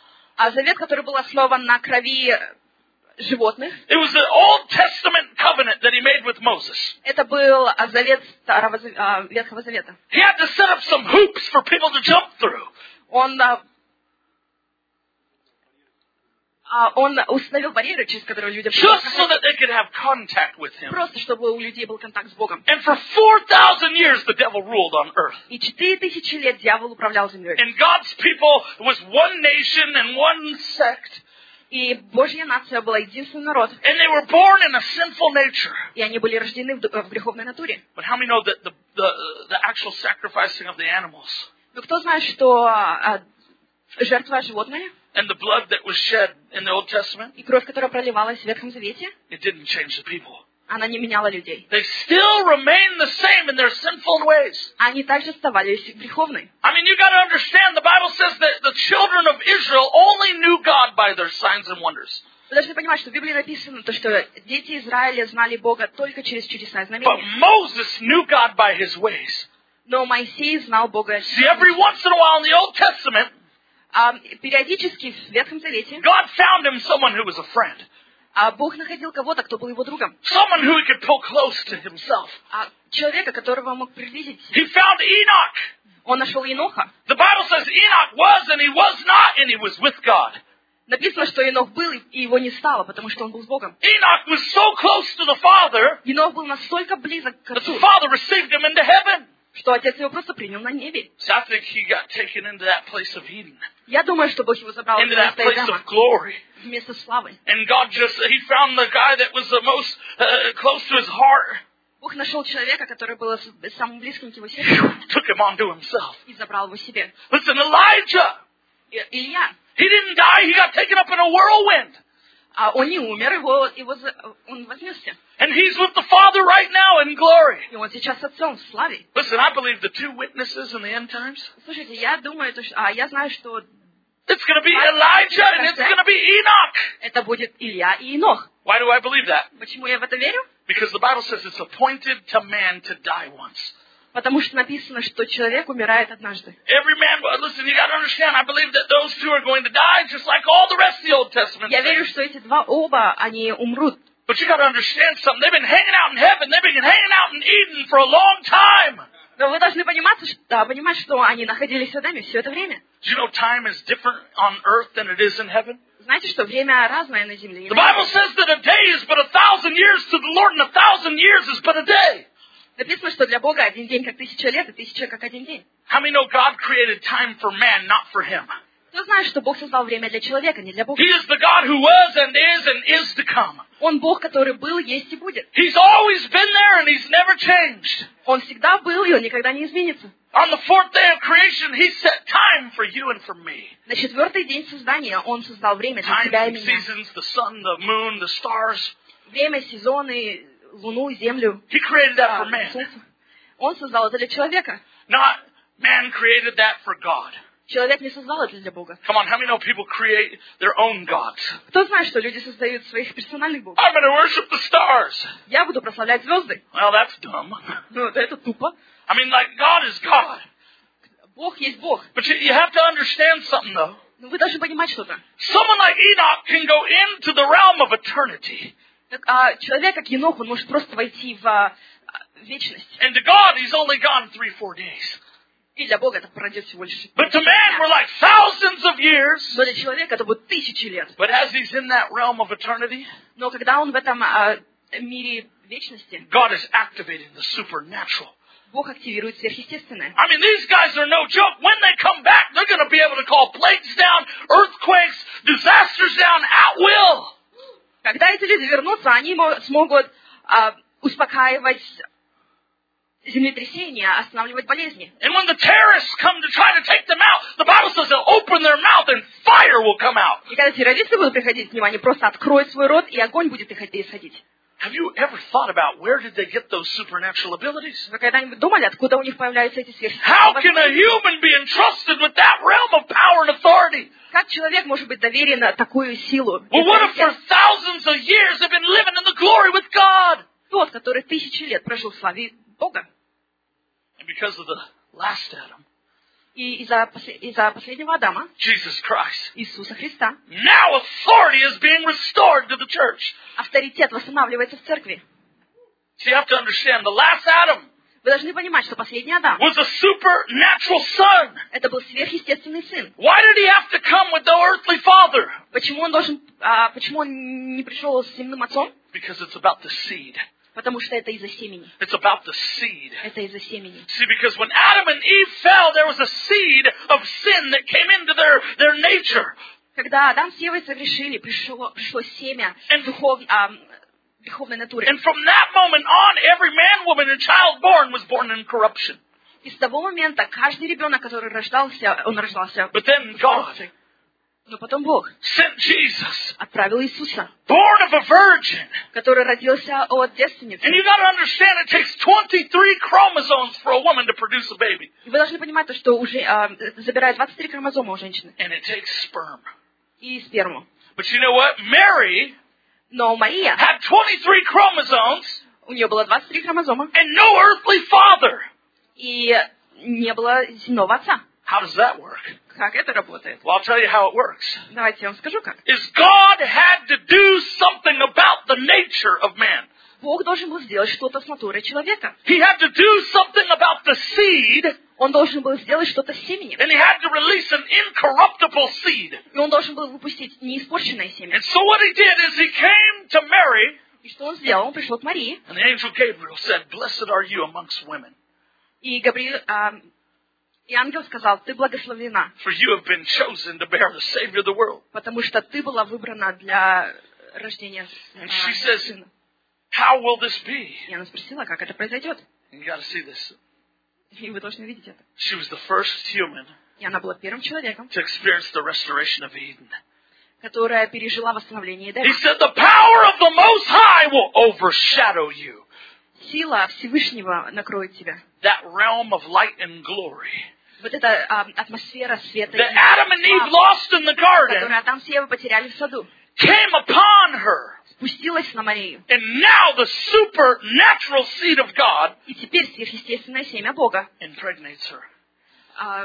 А завет, который был основан на крови животных, It was the Old Testament covenant that he made with Moses. это был а, завет Старого Зав- а, Ветхого Завета. He had to set up some hoops for people to jump through. Он, а, а, он установил барьеры, через которые люди Just so that they could have contact with him. просто чтобы у людей был контакт с Богом. And for four thousand years the devil ruled on earth. И четыре тысячи лет дьявол управлял землей. And God's people was one nation and one sect. И Божья нация была единственный народ. And they were born in a sinful nature. И они были рождены в, ду- в греховной натуре. But how many know that the, the, the actual sacrificing of the animals Но кто знает, что а, жертва животное and the blood that was shed in the Old Testament, и кровь, которая проливалась в Ветхом Завете, it didn't change the people. она не меняла людей. They still remain the same in their sinful ways. Они также оставались греховной. I mean, you got to understand, the Bible says that the children of Israel only knew God by their signs and wonders. Вы должны понимать, что в Библии написано, то, что дети Израиля знали Бога только через чудеса и But знамения. Moses knew God by his ways. Но Моисей знал Бога. See, every once in a while in the Old Testament, А, периодически в Ветхом Завете God found him someone who was a friend. а, Бог находил кого-то, кто был его другом. Someone who he could pull close to himself. А, человека, которого мог приблизить. He found Enoch. Он нашел Еноха. The Bible says Enoch was and he was not and he was with God. Написано, что Енох был, и его не стало, потому что он был с Богом. Enoch was so close to the Father Енох был настолько близок к that the Отцу, Father received him into heaven. что Отец его просто принял на небе. So I think he got taken into that place of Eden, Я думаю, что Бог его забрал в into that место place Эдема, of glory. вместо славы. And God just, he found the guy that was the most uh, close to his heart, Бог нашел человека, который был с- самым близким к его сердцу, took him onto himself. и забрал его себе. Listen, Elijah, И- Илья, he didn't die, he got taken up in a whirlwind. а он не умер, его, его, за- он вознесся. And he's with the Father right now in glory. И он сейчас с Отцом в славе. Listen, I believe the two witnesses in the end times, Слушайте, я думаю, то, что, а я знаю, что it's going to be Elijah and it's going to be Enoch. это будет Илья и Енох. Why do I believe that? Почему я в это верю? Because the Bible says it's appointed to man to die once. Потому что написано, что человек умирает однажды. Every man, well, listen, you got to understand, I believe that those two are going to die just like all the rest of the Old Testament Я верю, saints. что эти два оба, они умрут. But you got to understand something. They've been hanging out in heaven. They've been hanging out in Eden for a long time. Но вы должны понимать, что, да, понимать, что они находились в Эдеме все это время. Do you know time is different on earth than it is in heaven? Знаете, что время разное на земле. и The на Bible небе. says that a day is but a thousand years to the Lord, and a thousand years is but a day. Написано, что для Бога один день как тысяча лет, и тысяча как один день. How many know God created time for man, not for him? Кто знает, что Бог создал время для человека, не для Бога. He is the God who was and is and is to come. Он Бог, который был, есть и будет. He's always been there and he's never changed. Он всегда был, и он никогда не изменится. On the fourth day of creation, he set time for you and for me. На четвертый день создания он создал время для Times тебя и and меня. seasons, the sun, the moon, the stars. Время, сезоны, луну, землю, He created that а, for man. солнце. Он создал это для человека. Not man created that for God. Человек не создал это для Бога. Come on, how many know people create their own gods? Кто знает, что люди создают своих персональных богов? I'm going to worship the stars. Я буду прославлять звезды. Well, that's dumb. Ну, это тупо. I mean, like, God is God. Бог есть Бог. But you, you have to understand something, though. Но вы должны понимать что-то. Someone like Enoch can go into the realm of eternity. Так, а человек, как Енох, он может просто войти в а, вечность. And to God, he's only gone three, four days. И для Бога это пройдет всего лишь... But to man, we're like thousands of years. Но для человека это будет тысячи лет. But as he's in that realm of eternity, Но когда он в этом а, мире вечности, God is activating the supernatural. Бог активирует сверхъестественное. I mean, these guys are no joke. When they come back, they're going to be able to call plagues down, earthquakes, disasters down at will. Когда эти люди вернутся, они мо- смогут а, успокаивать землетрясения, останавливать болезни. And when the terrorists come to try to take them out, the Bible says they'll open their mouth and fire will come out. И когда террористы будут приходить к ним, они просто откроют свой рот, и огонь будет их исходить. Have you ever thought about where did they get those supernatural abilities? Вы когда-нибудь думали, откуда у них появляются эти How can a сверхъестественные? human be entrusted with that realm of power and authority? Как человек может быть доверен на такую силу? Well, what if for thousands of years they've been living in the glory with God? Тот, который тысячи лет прожил в славе Бога. And because of the last Adam, И из-за, после- из-за последнего Адама, Jesus Christ, Иисуса Христа, now authority is being restored to the church. авторитет восстанавливается в церкви. So you have to understand, the last Adam Вы должны понимать, что последний Адам, was a supernatural son. это был сверхъестественный сын. Why did he have to come with no earthly father? Почему он должен, а, почему он не пришел с земным отцом? Because it's about the seed. Потому что это из-за семени. It's about the seed. Это из-за семени. See, because when Adam and Eve fell, there was a seed of sin that came into their, their nature. Когда Адам с Евой согрешили, пришло, пришло семя духов, а, духовной натуры. And from that moment on, every man, woman, and child born was born in corruption. И с того момента каждый ребенок, который рождался, он рождался But then в God коррупции. Но потом Бог sent Jesus, отправил Иисуса, born of a virgin. который родился от девственницы. And you got to understand, it takes twenty-three chromosomes for a woman to produce a baby. И вы должны понимать, то, что уже а, забирает двадцать три хромозома у женщины And it takes sperm. и сперму. But you know what? Mary Но Мария, had twenty-three chromosomes у нее было двадцать три хромозома and no earthly father. и не было земного отца. How does that work? Как это работает? Well, I'll tell you how it works. Давайте я вам скажу как. Is God had to do something about the nature of man. Бог должен был сделать что-то с натурой человека. He had to do something about the seed, Он должен был сделать что-то с семенем. and he had to release an incorruptible seed. И он должен был выпустить неиспорченное семя. And so what he did is he came to Mary, И что он сделал? Он пришел к Марии. and the angel Gabriel said, "Blessed are you amongst women." И Габриил, а, и ангел сказал: ты благословена, for you have been chosen to bear the Savior of the world. потому что ты была выбрана для рождения And а, she says, сына. how will this be? И она спросила, как это произойдет. You got to see this. И вы должны видеть это. She was the first human И она была первым человеком, to experience the restoration of Eden. которая пережила восстановление He Эдема. said, the power of the Most High will overshadow you. Сила Всевышнего накроет тебя. That realm of light and glory Вот эта а, атмосфера света, that и Adam and Eve славы, lost in the garden которую Адам с Евой потеряли в саду, came upon her. спустилась на Марию. And now the supernatural seed of God И теперь сверхъестественное семя Бога, impregnates her. а,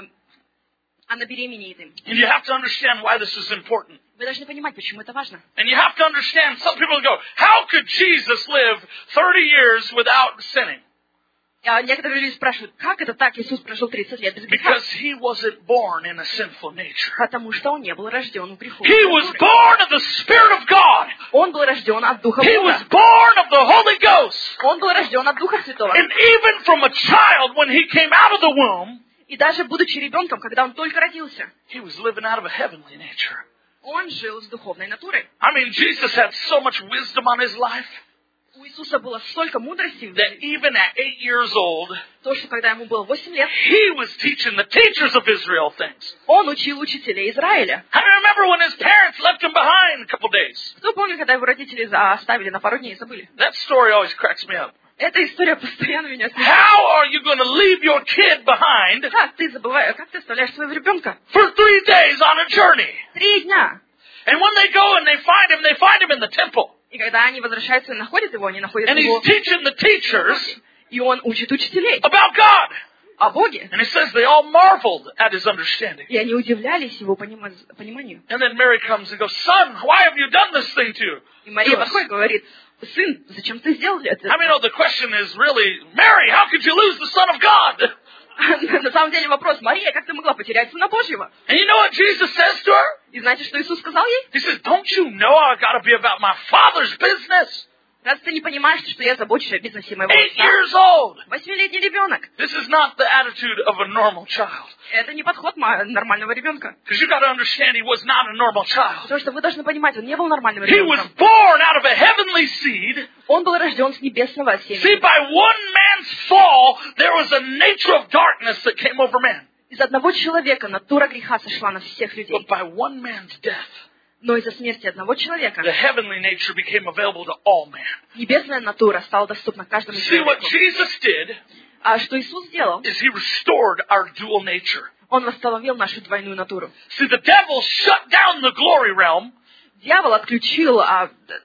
она беременеет им. And you have to understand why this is important. Вы должны понимать, почему это важно. And you have to understand, some people go, how could Jesus live thirty years without sinning? А некоторые люди спрашивают, как это так, Иисус прожил тридцать лет без греха? Because he wasn't born in a sinful nature. Потому что он не был рожден в греху. He was born of the Spirit of God. Он был рожден от Духа He was Бога. born of the Holy Ghost. Он был рожден от Духа Святого. And even from a child, when he came out of the womb, И даже будучи ребенком, когда он только родился, he was living out of a heavenly nature. он жил с духовной натурой. I mean, Jesus had so much wisdom on his life У Иисуса было столько мудрости, в that even at eight years old, то, что когда ему было восемь лет, he was teaching the teachers of Israel things. он учил учителей Израиля. I remember when his parents left him behind a couple days. Кто помнит, когда его родители за- оставили на пару дней и забыли? That story always cracks me up. Эта история постоянно меня смеет. How are you going to leave your kid behind Как ты забываешь, как ты оставляешь своего ребенка? for three days on a journey? Три дня. And when they go and they find him, they find him in the temple. И когда они возвращаются и находят его, они находят And его, he's teaching the teachers и он учит учителей about God. о Боге. And it says they all marveled at his understanding. И они удивлялись его понима- пониманию. And then Mary comes and goes, son, why have you done this thing to you? И Мария подходит и говорит: сын, зачем ты сделал это? I mean, oh, the question is really, Mary, how could you lose the Son of God? На самом деле вопрос: Мария, как ты могла потерять Сына Божьего? And you know what Jesus says to her? И знаете, что Иисус сказал ей? He says, don't you know I've got to be about my Father's business? Раз ты не понимаешь, что я забочусь о бизнесе моего Eight отца. years old. Восьмилетний ребенок. This is not the attitude of a normal child. Это не подход ма- нормального ребенка. Because you got to understand he was not a normal child. Потому что вы должны понимать, он не был нормальным He was ребенком. born out of a heavenly seed. Он был рожден с небесного See, семени. by one man's fall, there was a nature of darkness that came over man. Из одного человека натура греха сошла на всех людей. But by one man's death, Но из-за смерти одного человека the heavenly nature became available to all man. небесная натура стала доступна каждому See, what человеку. Jesus did А что Иисус сделал? is he restored our dual nature. Он восстановил нашу двойную натуру. See, the devil shut down the glory realm Дьявол отключил а, д-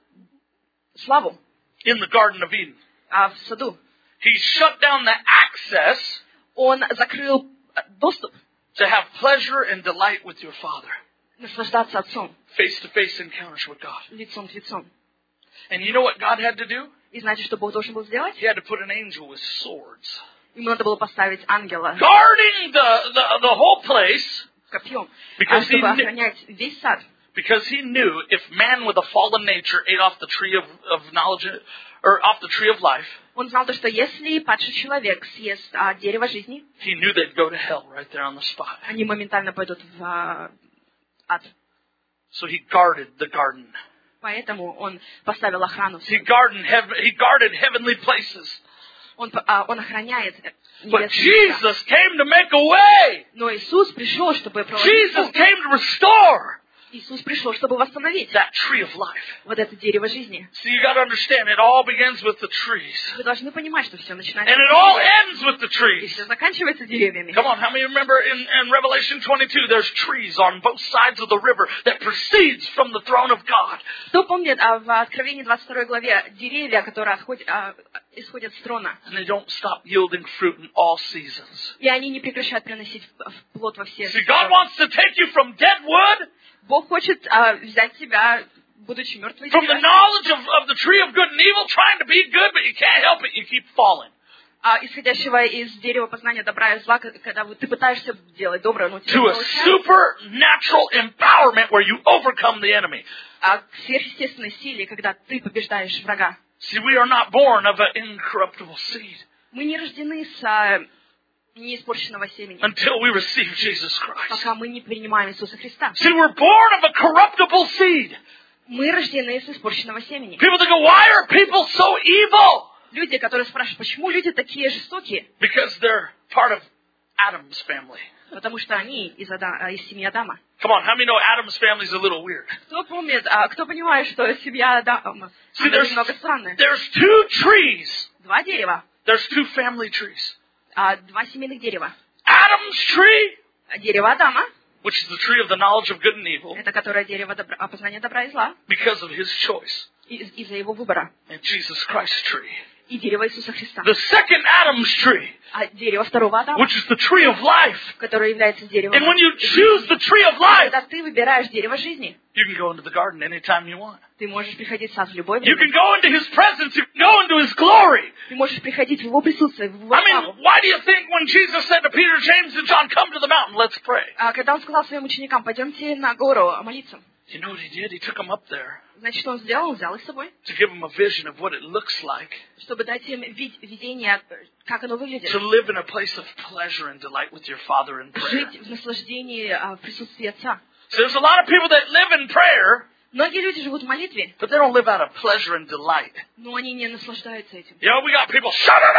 славу in the Garden of Eden. а, в саду. He shut down the access Он закрыл а, доступ to have pleasure and delight with your Father. наслаждаться Отцом, Face-to-face encounters with God. лицом к лицом. And you know what God had to do? И знаете, что Бог должен был сделать? He had to put an angel with swords, Ему надо было поставить ангела guarding the, the, the whole place, с копьем, Because а, чтобы he knew- охранять весь сад. because he knew if man with a fallen nature ate off the tree of, of knowledge, or off the tree of life, Он знал то, что если падший человек съест а, дерево жизни, he knew they'd go to hell right there on the spot. они моментально пойдут в а, ад. So he guarded the garden. Поэтому он поставил охрану. He guarded, heaven, he guarded heavenly places. Он, а, он охраняет But небесные места. Jesus came to make a way. Но Иисус пришел, чтобы проложить Jesus путь. came to restore Иисус пришел, чтобы восстановить that tree of life. вот это дерево жизни. So you got to understand, it all begins with the trees. Вы должны понимать, что все начинается And it с all деревьев, ends with the и trees. все заканчивается деревьями. Come on, how many remember in, in Revelation twenty-two, there's trees on both sides of the river that proceeds from the throne of God. Кто помнит а, в Откровении двадцать второй главе деревья, которые отходят, а, исходят с трона, And they don't stop yielding fruit in all seasons. и они не прекращают приносить в- в плод во все See, God сезоны. wants to take you from dead wood, Бог хочет а, взять тебя, будучи мертвой from the деревом, knowledge of, of the tree of good and evil, trying to be good, but you can't help it, you keep falling. а, исходящего из дерева познания добра и зла, к- когда вот ты пытаешься делать доброе, но у тебя To не a получается, supernatural empowerment where you overcome the enemy. а к сверхъестественной силе, когда ты побеждаешь врага. See, we are not born of an incorruptible seed. Мы не рождены с а, неиспорченного семени, until we receive Jesus Christ. пока мы не принимаем Иисуса Христа. See, we're born of a corruptible seed. Мы рождены из испорченного семени. People that go, why are people so evil? Люди, которые спрашивают, почему люди такие жестокие? Because they're part of Adam's family. Потому что они из, Ада, из семьи Адама. Come on, how many know Adam's family is a little weird? Кто помнит, а, кто понимает, что семья Адама See, there's, немного странная? there's two trees. Два дерева, There's two family trees. а, два семейных дерева. Adam's tree, Дерево Адама, which is the tree of the knowledge of good and evil, это которое дерево добра, опознания добра и зла, because of his choice. из- из-за его выбора. And Jesus Christ's tree. И дерево Иисуса Христа. The second Adam's tree, А дерево второго Адама, which is the tree of life. которое является деревом. And when you choose the tree of life, Когда ты выбираешь дерево жизни, you can go into the garden anytime you want. ты можешь приходить в сад в любое You время. can go into his presence. You can go into his glory. Ты можешь приходить в его присутствие, в его I mean, славу. why do you think when Jesus said to Peter, James, and John, come to the mountain, let's pray? А когда он сказал своим ученикам, пойдемте на гору молиться, You know what he did? He took them up there значит, что он сделал? Он взял их с собой, to give them a vision of what it looks like чтобы дать им вид- видение, как оно выглядит. to live in a place of pleasure and delight with your Father in prayer. Жить в наслаждении а, в присутствии Отца. So there's a lot of people that live in prayer, Многие люди живут в молитве, but they don't live out of pleasure and delight. но они не наслаждаются этим. You know, we got people,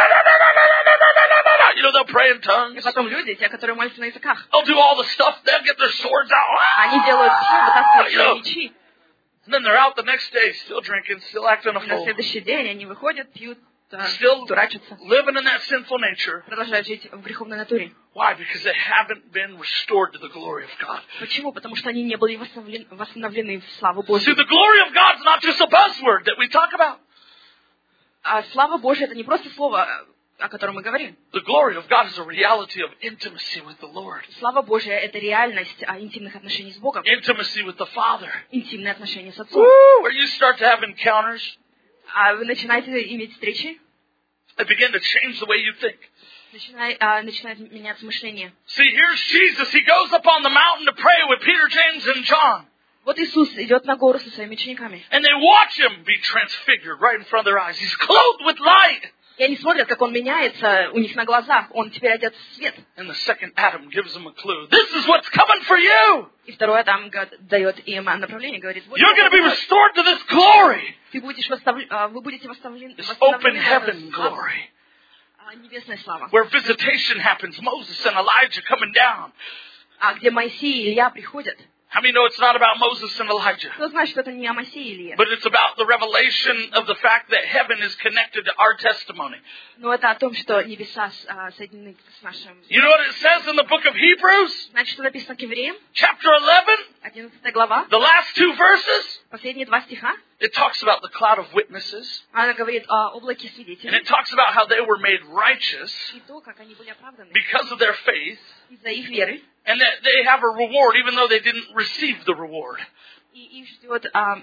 you know, they'll pray in И tongues. потом люди, те, которые молятся на языках, They'll do all the stuff. They'll get their swords out. они делают все, вытаскивают You know, свои мечи. and then they're out the next day, still drinking, still acting a И на fool, следующий день они выходят, пьют, а, still дурачатся, living in that sinful nature. продолжают жить в греховной натуре. Why? Because they haven't been restored to the glory of God. Почему? Потому что они не были восстановлены, восстановлены в славу See, Божью. the glory of God's not just a buzzword that we talk about. А слава Божья — это не просто слово, о котором мы говорим. The glory of God is a reality of intimacy with the Lord, Слава Божья — это реальность а, интимных отношений с Богом, intimacy with the Father. интимные отношения с Отцом. Woo! Where you start to have encounters, А вы начинаете иметь встречи, that begin to change the way you think. начинает, а, начинает меняться мышление. See, here's Jesus. He goes up on the mountain to pray with Peter, James, and John. Вот Иисус идет на гору со своими учениками. And they watch him be transfigured right in front of their eyes. He's clothed with light. И они смотрят, как он меняется у них на глазах. Он теперь одет в свет. And the second Adam gives them a clue. This is what's coming for you. И второй Адам дает им направление, говорит, вот You're going to be restored to this glory. ты будешь восставлен, а, вы будете восставлены, This open восстановлены heaven в славу, glory. а, небесная слава. Where visitation happens. Moses and Elijah coming down. А где Моисей и Илья приходят. How many know it's not about Moses and Elijah? Кто знает, что это не о Моисее и Илье. But it's about the revelation of the fact that heaven is connected to our testimony. Но это о том, что небеса а, соединены с нашим... You know what it says in the book of Hebrews? Знаете, что написано к евреям? Chapter eleven, одиннадцатая глава, the last two verses. последние два стиха. It talks about the cloud of witnesses. Она говорит о облаке And свидетелей. it talks about how they were made righteous И то, как они были оправданы because of their faith. из-за их веры. And that they have a reward even though they didn't receive the reward. И их ждет а,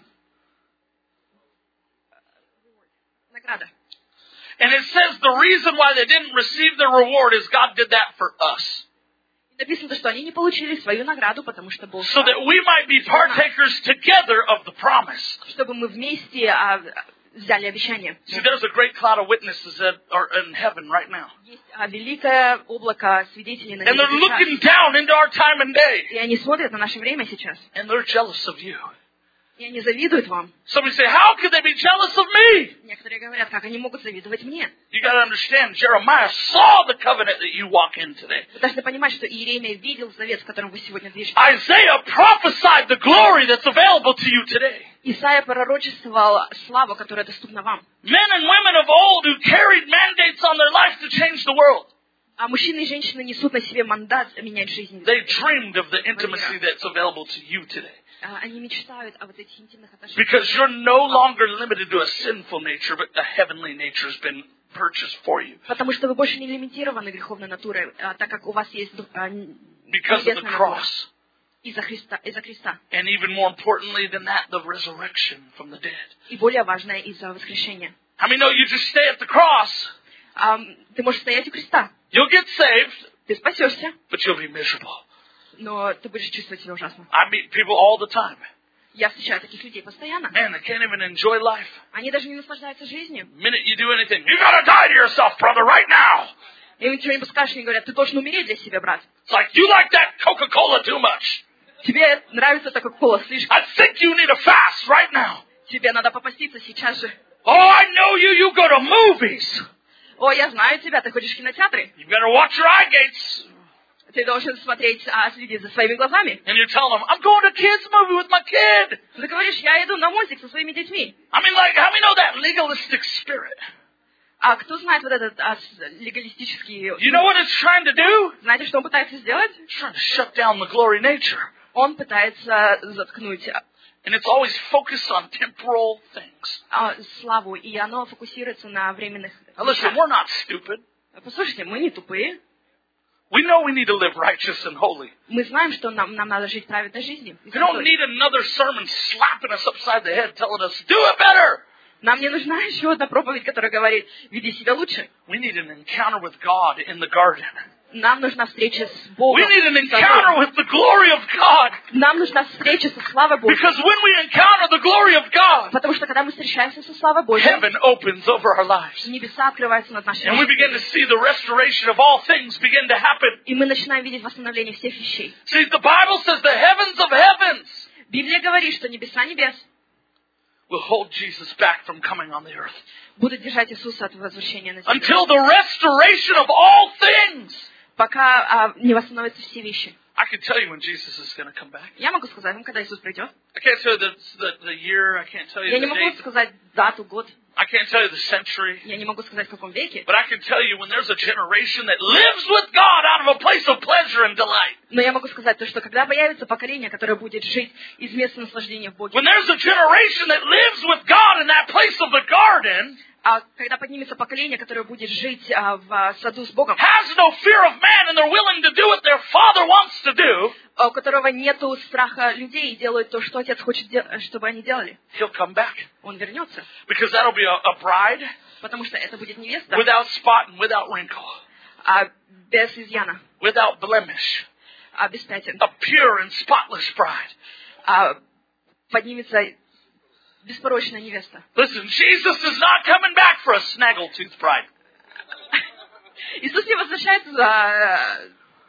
награда. And it says the reason why they didn't receive the reward is God did that for us. И написано, что они не получили свою награду, потому что Бог... So that we might be partakers together of the promise. Чтобы мы вместе а, взяли обещание. See, there's a great cloud of witnesses that are in heaven right now. Есть а, великое облако свидетелей на And they're небе looking сейчас. down into our time and day. И они смотрят на наше время сейчас. And they're jealous of you. И они завидуют вам. Somebody say, how could they be jealous of me? Некоторые говорят, как они могут завидовать мне. You got to understand, Jeremiah saw the covenant that you walk in today. Вы должны понимать, что Иеремия видел завет, в котором вы сегодня движетесь. Isaiah prophesied the glory that's available to you today. Исайя пророчествовал славу, которая доступна вам. Men and women of old who carried mandates on their life to change the world. А мужчины и женщины несут на себе мандат менять жизнь. They dreamed of the intimacy that's available to you today. А, Они мечтают об этих интимных отношениях. Because you're no longer limited to a sinful nature, but a heavenly nature has been purchased for you. Потому что вы больше не лимитированы греховной натурой, а, так как у вас есть а, Because of the небесная натура. cross. Из-за Христа, из-за Христа. And even more importantly than that, the resurrection from the dead. И более важное, из-за воскрешения. How many know you just stay at the cross, А, ты можешь стоять у креста, you'll get saved, ты спасешься, but you'll be miserable. но ты будешь чувствовать себя ужасно. I meet people all the time. Я встречаю таких людей постоянно. Man, they can't even enjoy life. Они даже не наслаждаются жизнью. The minute you do anything, you gotta die to yourself, brother, right now. им что-нибудь скажешь, они говорят, ты должен умереть для себя, брат. It's like, you like that Coca-Cola too much. Тебе нравится эта кока-кола слишком. I think you need a fast right now. Тебе надо попаститься сейчас же. Oh, I know you. You go to movies. О, я знаю тебя, ты ходишь в кинотеатры. You better watch your eye gates. Ты должен смотреть, а, следить за своими глазами. And you tell them, I'm going to a kids movie with my kid. Ты говоришь, я иду на мультик со своими детьми. I mean, like, how many know that legalistic spirit? А кто знает вот этот а, легалистический... You know what it's trying to do? Знаете, что он пытается сделать? It's trying to shut down the glory nature. Он пытается заткнуть And it's always focused on temporal things. а, славу, и оно фокусируется на временных Now listen, вещах. we're not stupid. Послушайте, мы не тупые. We know we need to live righteous and holy. Мы знаем, что нам, нам надо жить праведной жизнью. We don't need another sermon slapping us upside the head telling us, do it better. Нам не нужна еще одна проповедь, которая говорит, веди себя лучше. We need an encounter with God in the garden. Нам нужна встреча с We Богом. need an encounter with the glory of God. Нам нужна встреча со славой Божьей. Because when we encounter the glory of God, Потому что когда мы встречаемся со славой Божьей, heaven opens over our lives. небеса открываются над нашей And we begin to see the restoration of all things begin to happen. И мы начинаем видеть восстановление всех вещей. See, the Bible says the heavens of heavens Библия говорит, что небеса небес will hold Jesus back from coming on the earth. будут держать Иисуса от возвращения на землю. Until the restoration of all things. Пока а, не восстановятся все вещи. I can tell you when Jesus is going to come back. Я могу сказать вам, когда Иисус придет. I can't tell you the, the, the year. I can't tell you Я не the могу date. сказать дату, год. I can't tell you the century. Я не могу сказать, в каком веке. But I can tell you when there's a generation that lives with God out of a place of pleasure and delight. Но я могу сказать то, что когда появится поколение, которое будет жить из места наслаждения в Боге, When there's a generation that lives with God in that place of the garden, а когда поднимется поколение, которое будет жить а, в а, саду с Богом, has no fear of man and they're willing to do what their Father wants to do, а, у которого нету страха людей и делают то, что Отец хочет, де- чтобы они делали, He'll come back. Он вернется. Because that'll be a, a bride Потому что это будет невеста, without spot and without wrinkle, а, без изъяна, without blemish, а, без пятен. a pure and spotless bride. А, поднимется беспорочная невеста. Listen, Jesus is not coming back for a snaggletooth bride. Иисус не возвращается за,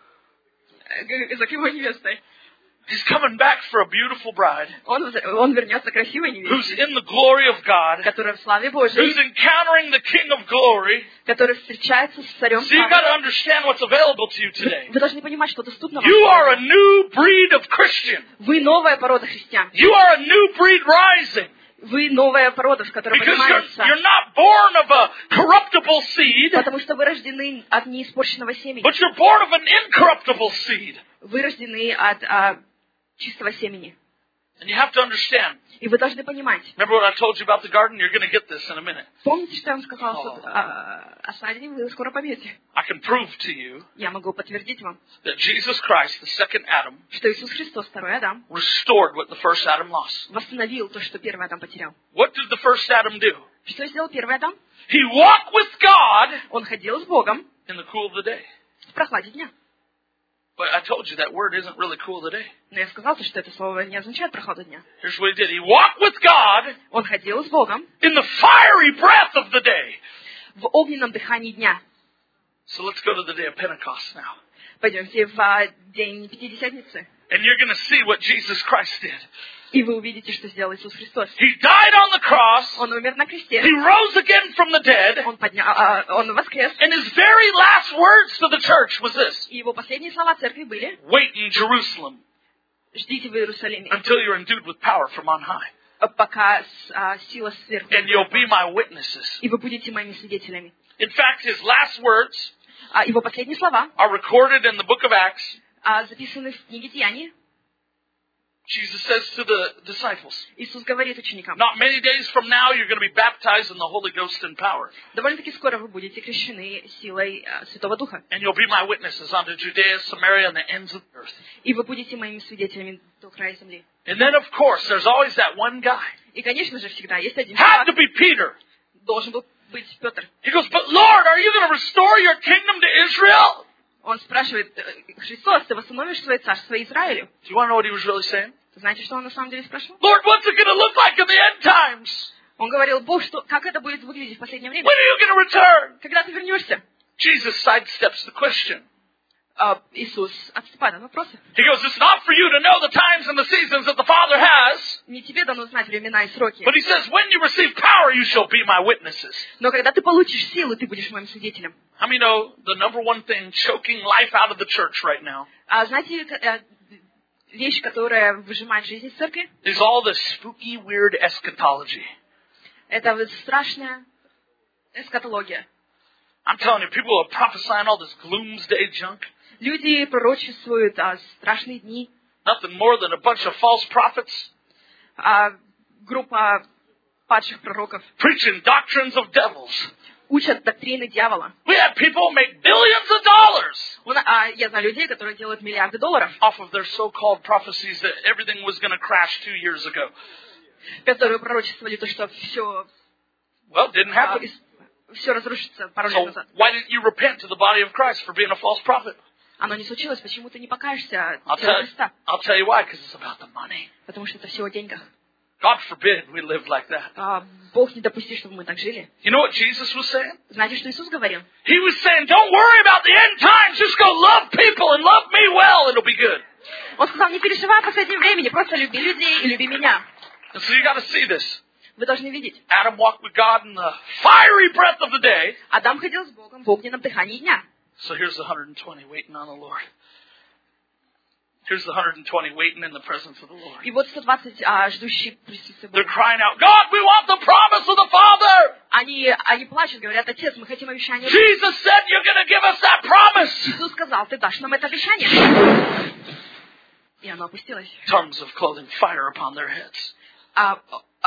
э, за кривой невестой. He's coming back for a beautiful bride Он, воз- он вернется красивой who's невестой, in the glory of God, которая в славе who's Божьей, encountering the King of glory. которая встречается с царем So you've got to understand what's available to you today. Вы должны понимать, что доступно вам. You are a new breed of Christian. Вы новая порода христиан. You are a new breed rising. Вы новая порода, которая Because you're, поднимается. you're not born of a corruptible seed, Потому что вы рождены от неиспорченного семени. but you're born of an incorruptible seed. Вы рождены от а, чистого семени. And you have to understand. И вы должны понимать. Remember what I told you about the garden? You're going to get this in a minute. Помните, что я вам сказала что, а, о саде? Вы скоро поймете. I can prove to you Я могу подтвердить вам, that Jesus Christ, the second Adam, что Иисус Христос, второй Адам, restored what the first Adam lost. восстановил то, что первый Адам потерял. What did the first Adam do? Что сделал первый Адам? He walked with God Он ходил с Богом in the cool of the day. в прохладе дня. But I told you that word isn't really cool today. Но я сказала, что это слово не означает прохладу дня. Here's what he did. He walked with God Он ходил с Богом in the fiery breath of the day. в огненном дыхании дня. So let's go to the day of Pentecost now. Пойдемте в а, день Пятидесятницы. And you're going to see what Jesus Christ did. И вы увидите, что сделал Иисус Христос. He died on the cross. Он умер на кресте. He rose again from the dead. Он, подня... а, он воскрес. And his very last words to the church was this. И его последние слова церкви были: Wait in Jerusalem ждите в Иерусалиме, until you're endued with power from on high. пока с- а, сила сверху. And you'll be my witnesses. И вы будете моими свидетелями. In fact, his last words А его последние слова are recorded in the book of Acts. а, записаны в книге Деяний. Jesus says to the disciples, Иисус говорит ученикам: not many days from now you're going to be baptized in the Holy Ghost and power. довольно-таки скоро вы будете крещены силой а, Святого Духа. And you'll be my witnesses unto Judea, Samaria, and the ends of the earth. И вы будете моими свидетелями до края земли. And then, of course, there's always that one guy. И, конечно же, всегда есть один Had to человек, be Peter. должен был быть Петр. He goes, but Lord, are you going to restore your kingdom to Israel? Он спрашивает: Христос, ты восстановишь свое царство Израилю? Do you want to know what he was really saying? Знаете, что он на самом деле спрашивал? Lord, what's it going to look like in the end times? Он говорил: Бог, что, как это будет выглядеть в последнее When время? are you going to return? Когда ты вернешься? Jesus sidesteps the question. А Иисус отступает от вопроса. He goes, it's not for you to know the times and the seasons that the Father has. Не тебе дано знать времена и сроки. But he says, when you receive power, you shall be my witnesses. Но когда ты получишь силу, ты будешь моим свидетелем. How many know the number one thing choking life out of the church right now А знаете, э, вещь, которая выжимает жизнь из церкви, is all this spooky, weird eschatology. это вот страшная эскатология. I'm telling you, people are prophesying all this gloomsday junk. Люди пророчествуют о страшные дни. Nothing more than a bunch of false prophets А группа падших пророков preaching doctrines of devils. учат доктрины дьявола. We had people make billions of dollars У на- А я знаю людей, которые делают миллиарды долларов, off of their so-called prophecies that everything was going to crash two years ago. которые пророчествовали то, что все, Well, it didn't happen. все разрушится пару лет So назад. why didn't you repent to the body of Christ for being a false prophet? Оно не случилось, почему ты не покаешься I'll телу tell, Христа? I'll tell you why, because it's about the money. Потому что это все о деньгах. God forbid we lived like that. А Бог не допустит, чтобы мы так жили. You know what Jesus was saying? Знаете, что Иисус говорил? He was saying, don't worry about the end times. Just go love people and love me well. It'll be good. Он сказал, не переживай о последнем времени, просто люби людей и люби меня. And so you got to see this. Вы должны видеть. Adam walked with God in the fiery breath of the day. Адам ходил с Богом в огненном дыхании дня. So here's the one hundred twenty waiting on the Lord. Here's the one hundred twenty waiting in the presence of the Lord. И вот сто двадцать а, ждущие присутствия They're Бога. crying out, God, we want the promise of the Father. Они, они плачут, говорят, Отец, мы хотим обещание. Jesus said you're going to give us that promise. Иисус сказал, ты дашь нам это обещание. И оно опустилось. Tongues of clothing fire upon their heads. А, а,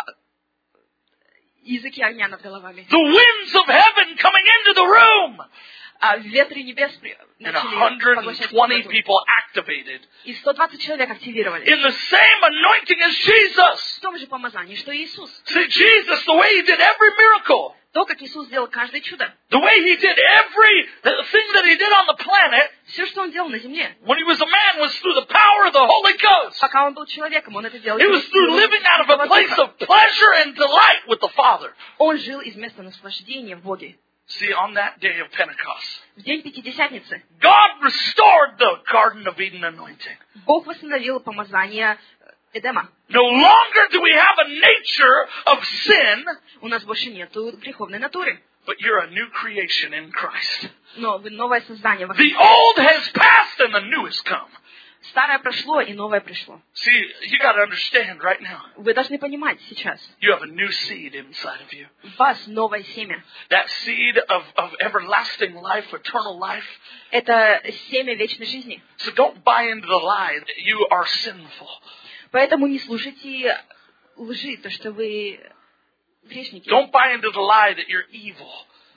языки огня над головами. The winds of heaven coming into the room. А ветры небес при- And начали one hundred поглощать twenty комнату. people activated И сто двадцать человек активировались. in the same anointing as Jesus. В том же помазании, что и Иисус. See, Jesus, the way he did every miracle, То, как Иисус сделал каждое чудо. the way he did every the thing that he did on the planet Все, что Он делал на земле. when he was a man was through the power of the Holy Ghost. Пока Он был человеком, Он это делал. It was through living out of a place of pleasure and delight with the Father. Он жил из места наслаждения в Боге. See, on that day of Pentecost, В день Пятидесятницы God restored the Garden of Eden anointing. Бог восстановил помазание Эдема. No longer do we have a nature of sin, У нас больше нету греховной натуры. but you're a new creation in Christ. Но вы новое создание во The Христе. old has passed and the new has come. Старое прошло, и новое пришло. See, you got to understand right now, Вы должны понимать сейчас. you have a new seed inside of you. В вас новое семя. That seed of, of everlasting life, eternal life. Это семя вечной жизни. So don't buy into the lie that you are sinful. Поэтому не слушайте лжи, то, что вы грешники. Don't buy into the lie that you're evil.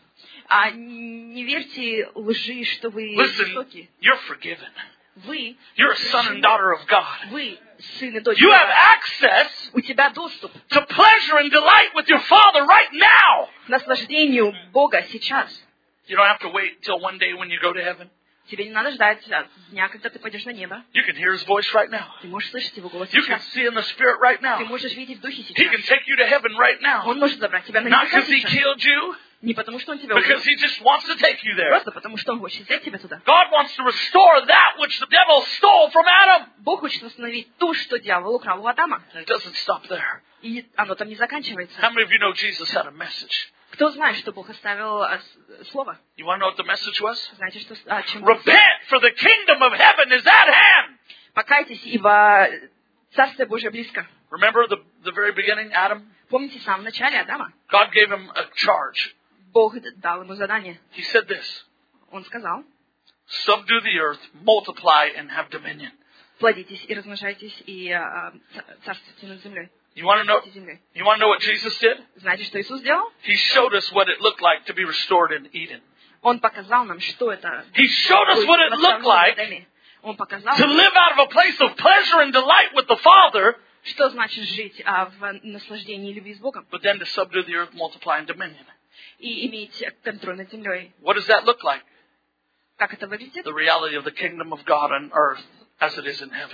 А не верьте лжи, что вы Listen, жестоки. you're forgiven. Вы, You're a son and daughter of God. вы сын и дочь You have Бога. access У тебя доступ to pleasure and delight with your Father right now. к наслаждению Бога сейчас. You don't have to wait till one day when you go to heaven. Тебе не надо ждать дня, когда ты пойдешь на небо. You can hear His voice right now. Ты можешь слышать Его голос You can сейчас. see in the Spirit right Ты now. можешь видеть в духе He сейчас. can take you to heaven right now. Он может забрать тебя на Not небеса because He сейчас. killed you, Не потому, что Он тебя убил. because He just wants to take you there. Просто потому, что Он хочет взять тебя туда. God wants to restore that which the devil stole from Adam. Бог хочет восстановить то, что дьявол украл у Адама. And it doesn't stop there. И оно там не заканчивается. How many of you know Jesus had a message? Кто знает, что Бог оставил а, с- слово? You want to know what the message was? Знаете, что, а, чем... Repent, for the kingdom of heaven is at hand. Покайтесь, ибо Царствие Божие близко. Remember the, the very beginning, Adam? Помните, в самом начале Адама God gave him a charge. Бог дал ему задание. He said this, Он сказал, subdue the earth, multiply, and have dominion. плодитесь и размножайтесь, и а, ца- царствуйте над землей. You want to know, Над землей. you want to know what Jesus did? Знаете, что Иисус сделал? He showed us what it looked like to be restored in Eden. Он показал нам, что это. He showed us what it looked like Он показал, to live out of a place of pleasure and delight with the Father, что значит жить а, в наслаждении и любви с Богом. but then to subdue the earth, multiply, and dominion. И иметь контроль над землей. What does that look like? Как это выглядит? The reality of the kingdom of God on earth as it is in heaven.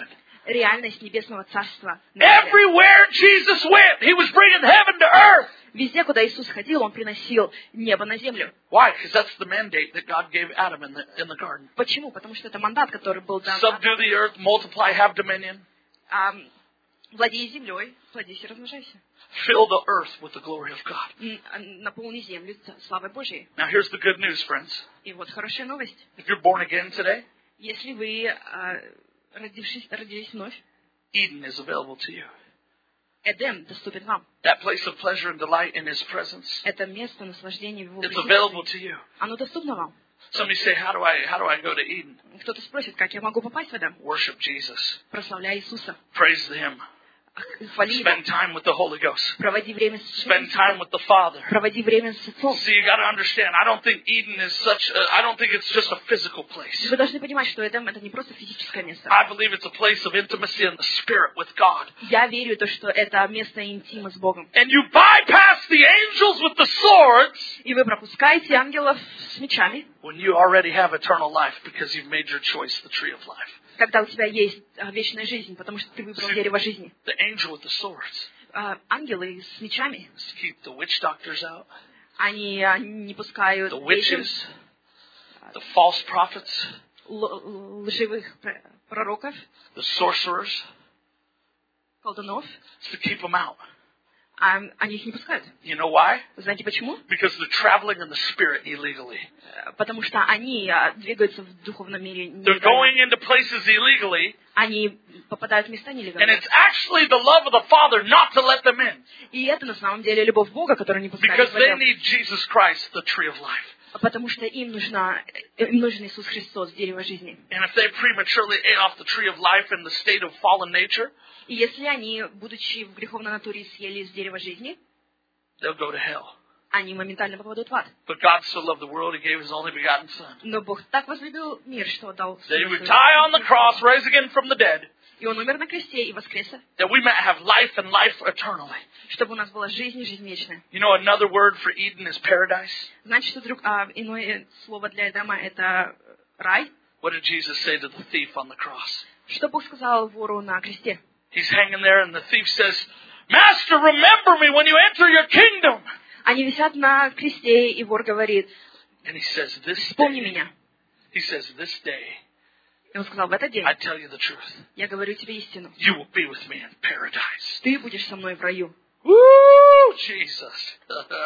реальность небесного царства на земле. Everywhere Jesus went, he was bringing heaven to earth. Везде, куда Иисус ходил, Он приносил небо на землю. Why? Because that's the mandate that God gave Adam in the, in the garden. Почему? Потому что это мандат, который был дан. Subdue the earth, multiply, have dominion. А, владей землей, плодись и размножайся. Fill the earth with the glory of God. Н- Наполни землю славой Божьей. Now here's the good news, friends. И вот хорошая новость. If you're born again today, Если вы, а, родившись, родились вновь, Eden is available to you. Эдем доступен вам. That place of pleasure and delight in His presence, Это место наслаждения в Его it's available присутствии. to you. Оно доступно вам. Some of you say, how do I, how do I go to Eden? Кто-то спросит, как я могу попасть в Эдем? Worship Jesus. Прославляй Иисуса. Praise Him. Хвали Его. Spend time with the Holy Ghost. Проводи время с Spend time with the Father. Проводи время с Отцом. See, you got to understand, I don't think Eden is such, a, I don't think it's just a physical place. Вы должны понимать, что Эдем — это не просто физическое место. I believe it's a place of intimacy in the Spirit with God. Я верю в то, что это место интима с Богом. And you bypass the angels with the swords И вы пропускаете ангелов с мечами, when you already have eternal life because you've made your choice, the tree of life. когда у тебя есть а, вечная жизнь, потому что ты выбрал дерево жизни. The angel with the swords А, ангелы с мечами, is to keep the witch doctors out, они а, не пускают the ведьм, witches, the false prophets, л- лживых пр- пророков, the sorcerers. колдунов, It's to keep them out. а они их не пускают. You know why? Знаете почему? Because they're traveling in the Spirit illegally. Э, Потому что они а, двигаются в духовном мире They're нелегально. going into places illegally, Они попадают в места and нелегально. it's actually the love of the Father not to let them in. И это на самом деле любовь Бога, которая не пускает Because их в they Эдем. need Jesus Christ, the tree of life. Потому что им, нужна, им нужен Иисус Христос, дерево жизни. And if they prematurely ate off the tree of life in the state of fallen nature, И если они, будучи в греховной натуре, съели из дерева жизни, they'll go to hell. они моментально попадут в ад. But God so loved the world, He gave His only begotten Son. Но Бог так возлюбил мир, что отдал That He Сына would Своего. die on the cross, rise again from the dead, И Он умер на кресте и воскрес, that we might have life and life eternally. чтобы у нас была жизнь и жизнь вечная. You know, another word for Eden is paradise. Значит, что друг, а, иное слово для Эдема — это рай. What did Jesus say to the thief on the cross? Что Бог сказал вору на кресте? He's hanging there, and the thief says, Master, remember me when you enter your kingdom. Они висят на кресте, и вор говорит: And he says, this «Вспомни day, меня». he says, this day, И он сказал: «В этот день I tell you the truth. я говорю тебе истину. You will be with me in paradise. Ты будешь со мной в раю». Woo, Jesus.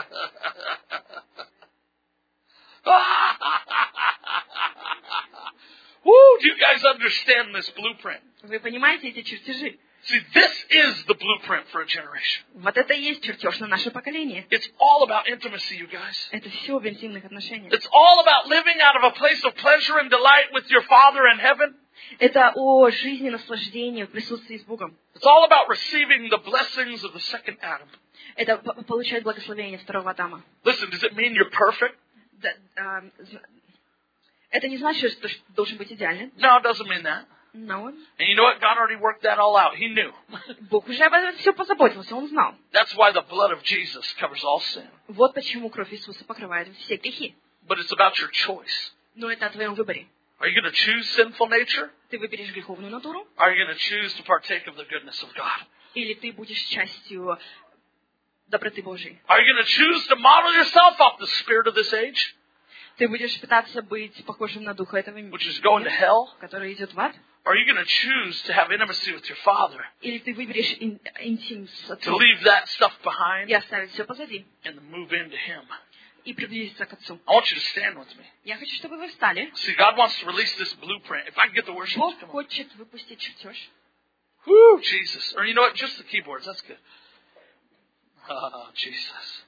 Woo, do you guys understand this blueprint? Вы понимаете эти чертежи? See, this is the blueprint for a generation. Вот это и есть чертеж на наше поколение. It's all about intimacy, you guys. Это все в интимных отношениях. It's all about living out of a place of pleasure and delight with your Father in heaven. Это о жизни, наслаждении, в присутствии с Богом. It's all about receiving the blessings of the second Adam. Это п- получать благословение второго Адама. Listen, does it mean you're perfect? Да, а, зна- это не значит, что ш- должен быть идеален. No, it doesn't mean that. Но And you know what? God already worked that all out. He knew. Бог уже об этом все позаботился, Он знал. That's why the blood of Jesus covers all sin. Вот почему кровь Иисуса покрывает все грехи. But it's about your choice. Но это о твоем выборе. Are you going to choose sinful nature? Ты выберешь греховную натуру, Or are you going to choose to partake of the goodness of God? или ты будешь частью доброты Божьей. Are you going to choose to model yourself off the spirit of this age, Ты будешь пытаться быть похожим на духа этого which is мира, going to hell? который идет в ад, Or are you going to choose to have intimacy with your Father, или ты выберешь ин- интим с to Отцом leave that stuff behind и оставить все позади, and to move into Him? и приблизиться к Отцу. I want you to stand with me. Я хочу, чтобы вы встали. See, God wants to release this blueprint. If I can get the worship Бог to come on. хочет выпустить чертеж. Woo, Jesus. Or you know what? Just the keyboards. That's good. Oh, Jesus.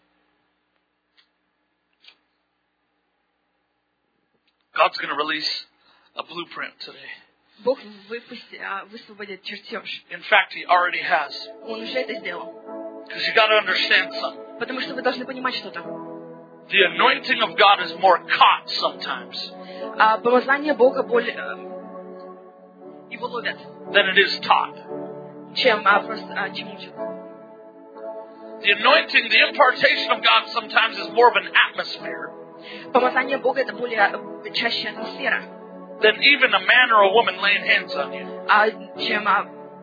God's going to release a blueprint today. Бог выпусти- а, высвободит чертеж. In fact, He already has. Он уже это сделал. Because you got to understand something. Потому что вы должны понимать что-то. The anointing of God is more caught sometimes А помазание Бога более... эм, его ловят, than it is taught. чем а, просто а, чем учат. The anointing, the impartation of God sometimes is more of an atmosphere Помазание Бога — это более э, чаще атмосфера, than even a man or a woman laying hands on you. а, чем а,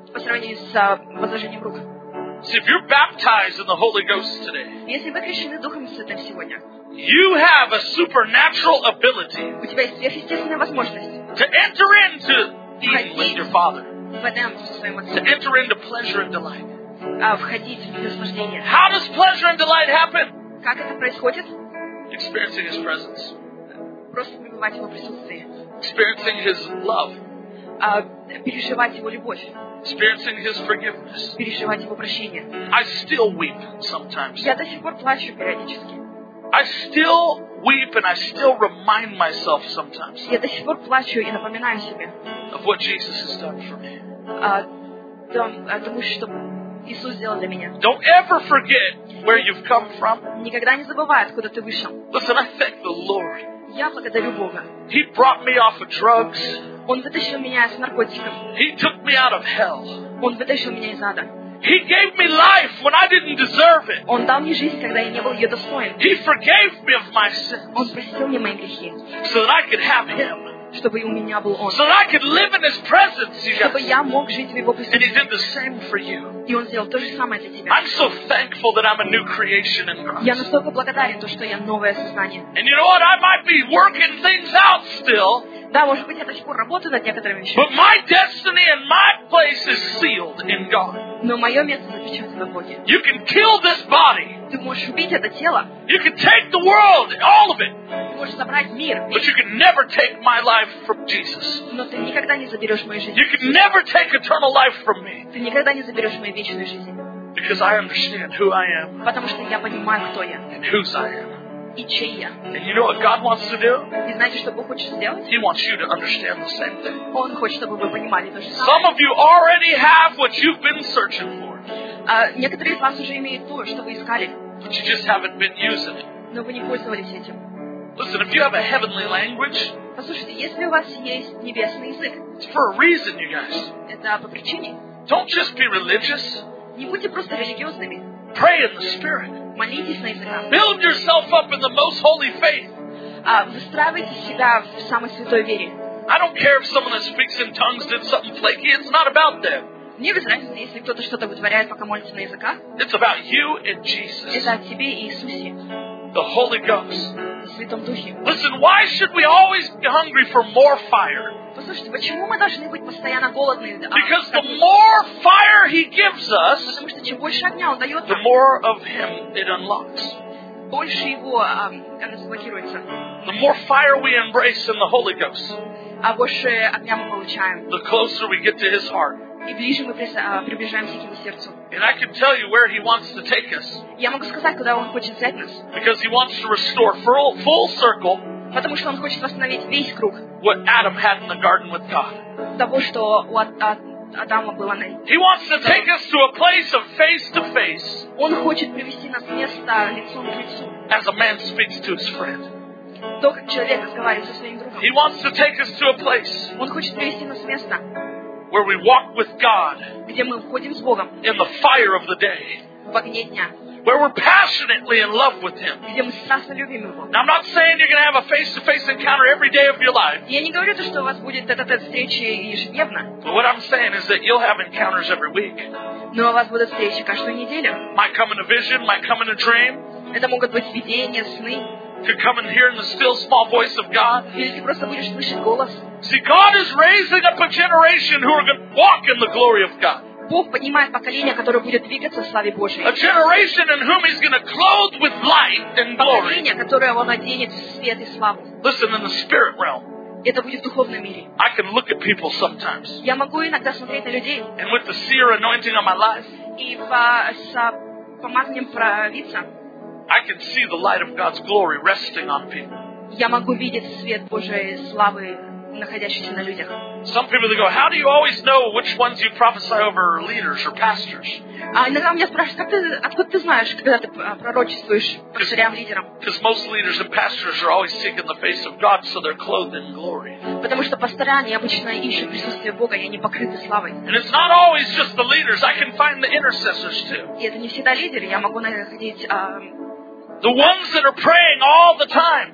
по сравнению с а, возложением рук. See, if you're baptized in the Holy Ghost today, Если вы крещены Духом Святым сегодня, you have a supernatural ability у тебя есть сверхъестественная возможность to enter into Eden with your Father, в Эдем со своим to Отцом, enter into pleasure and delight. а, входить в наслаждение. How does pleasure and delight happen? Как это происходит? Experiencing His presence, Просто пребывать в Его присутствии, experiencing His love, а, переживать Его любовь, experiencing His forgiveness. переживать Его прощение. I still weep sometimes. Я до сих пор плачу периодически. I still weep and I still remind myself sometimes Я до сих пор плачу и напоминаю себе of what Jesus has done for me. о том, о тому, что Иисус сделал для меня. Don't ever forget where you've come from. Никогда не забывай, откуда ты вышел. Listen, I thank the Lord. Я благодарю Бога. He brought me off of drugs. Он вытащил меня из наркотиков. He took me out of hell. Он вытащил меня из ада. He gave me life when I didn't deserve it. Он дал мне жизнь, когда я не был ее достоин. He forgave me of my sins Он простил мне мои грехи, so that I could have Him, чтобы и у меня был Он. so that I could live in His presence, you Чтобы guys. я мог жить в Его And He присутствии. did the same for you. И Он сделал то же самое для тебя. I'm so thankful that I'm a new creation in Я Christ. настолько благодарен, то, что я новое сознание. And you know what? I might be working things out still, Да, может быть, я до сих пор работаю над некоторыми вещами, but my destiny and my place is sealed in God. но мое место запечатано в Боге. You can kill this body. Ты можешь убить это тело, You can take the world, all of it, ты можешь забрать мир, but you can never take my life from Jesus. но ты никогда не заберешь мою жизнь. You can never take eternal life from me Ты никогда не заберешь мою вечную жизнь. because I understand who I am Потому что я понимаю, кто я and whose I am. и чей я. And you know what God wants to do? И знаете, что Бог хочет сделать? He wants you to understand the same thing. Он хочет, чтобы вы понимали то же Some самое. of you already have what you've been searching for, А некоторые из вас уже имеют то, что вы искали, but you just haven't been using it. но вы не пользовались этим. Listen, if you have a heavenly language, Послушайте, если у вас есть небесный язык, it's for a reason, you guys. это по причине. Don't just be religious. Не будьте просто религиозными. Pray in the Spirit. Молитесь на языках. Build yourself up in the most holy faith. А, выстраивайте себя в самой святой вере. I don't care if someone that speaks in tongues did something flaky. It's not about them. Мне без разницы, если кто-то что-то вытворяет, пока молится на языках. It's about you and Jesus, Это о тебе и Иисусе, the Holy Ghost. о Святом Духе. Listen, why should we always be hungry for more fire? Послушайте, почему мы должны быть постоянно голодны? А, Because как- the more fire He gives us, Потому что чем больше огня Он дает the нам, more of Him it unlocks. больше его а, она заблокируется. The more fire we embrace in the Holy Ghost, А больше огня мы получаем. the closer we get to His heart. И ближе мы прис- а, приближаемся к Его сердцу. And I can tell you where He wants to take us, Я могу сказать, куда Он хочет взять нас. because He wants to restore full, full circle Потому что Он хочет восстановить весь круг what Adam had in the garden with God. того, что у Ад- Ад- Адама было на... He wants to take us to a place of face to face Он хочет привести нас с места лицом к лицу. as a man speaks to his friend. То, как человек разговаривает со своим другом. He wants to take us to a place Он хочет привести нас с места, where we walk with God где мы входим с Богом in the fire of the day, в огне дня, where we're passionately in love with Him. где мы страстно любим Его. Now, I'm not saying you're going to have a face-to-face encounter every day of your life, Я не говорю то, что у вас будет этот встречи ежедневно, but what I'm saying is that you'll have encounters every week. но у вас будут встречи каждую неделю. Might come in a vision, might come in a dream, Это могут быть видения, сны, could come in hearing the still small voice of God. или ты просто будешь слышать голос. See, God is raising up a generation who are going to walk in the glory of God. Бог поднимает поколение, которое будет двигаться в славе Божьей. A generation in whom He's going to clothe with light and glory. Поколение, которое Он оденет в свет и славу. Listen, in the spirit realm, Это будет в духовном мире. I can look at people sometimes, Я могу иногда смотреть на людей and with the seer anointing on my life, и по, с помазанием провидца I can see the light of God's glory resting on people. я могу видеть свет Божьей славы, находящийся на людях. Some people, they go, how do you always know which ones you prophesy over leaders or pastors? А иногда меня спрашивают, как ты, откуда ты знаешь, когда ты а, пророчествуешь пастырям, лидерам? Because most leaders and pastors are always seeking the face of God, so they're clothed in glory. Потому что пастыря, они обычно ищут присутствие Бога, и они покрыты славой. And it's not always just the leaders. I can find the intercessors too. И это не всегда лидеры, я могу находить а, The ones that are praying all the time.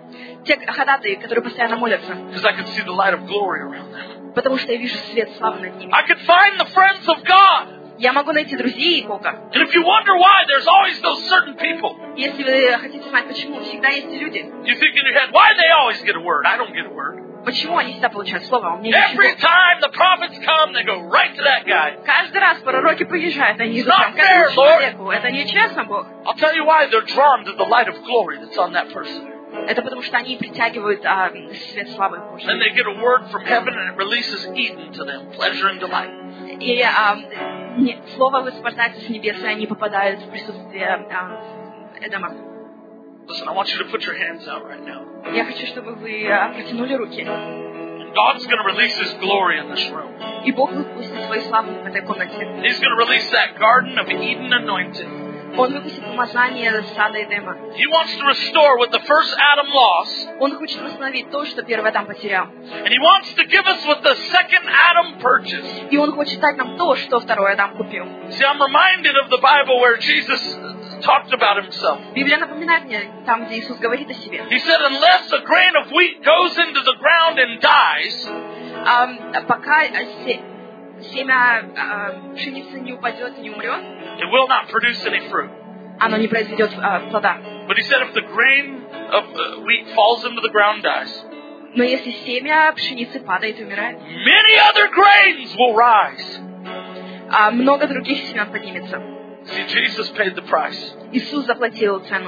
те ходатаи, которые постоянно молятся, because I could see the light of glory around them. потому что я вижу свет славы над ними. I could find the friends of God. Я могу найти друзей Бога. And if you wonder why, there's always those certain people. Если вы хотите знать, почему, всегда есть люди. You think in your head, why do they always get a word? I don't get a word. Почему они всегда получают слово, а у меня Every ничего? time the prophets come, they go right to that guy. Каждый раз пророки приезжают, они идут Not прям к fair, этому Lord. человеку. Это нечестно, Бог. I'll tell you why. They're drawn to the light of glory that's on that person. Это потому что они притягивают а, свет славы Then Божьей. they get a word from heaven and it releases Eden to them, pleasure and delight. И а, не, слово высвобождается с небес, и они попадают в присутствие а, Эдема. Listen, I want you to put your hands out right now. Я хочу, чтобы вы а, протянули руки. And God's going to release His glory in this room. И Бог выпустит свою славу в этой комнате. He's going to release that Garden of Eden anointing. Он выпустит помазание сада Эдема. He wants to restore what the first Adam lost. Он хочет восстановить то, что первый Адам потерял. And He wants to give us what the second Adam purchased. И Он хочет дать нам то, что второй Адам купил. See, I'm reminded of the Bible where Jesus talked about Himself. Библия напоминает мне там, где Иисус говорит о себе. He said, unless a grain of wheat goes into the ground and dies, А, пока се- семя а, пшеницы не упадет и не умрет, it will not produce any fruit. оно не произведет а, плода. But He said if the grain of uh, wheat falls into the ground and dies, Но если семя пшеницы падает и умирает, many other grains will rise. а много других семян поднимется. See, Jesus paid the price. Иисус заплатил цену.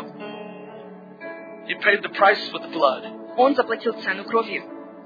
He paid the price with blood Он заплатил цену кровью,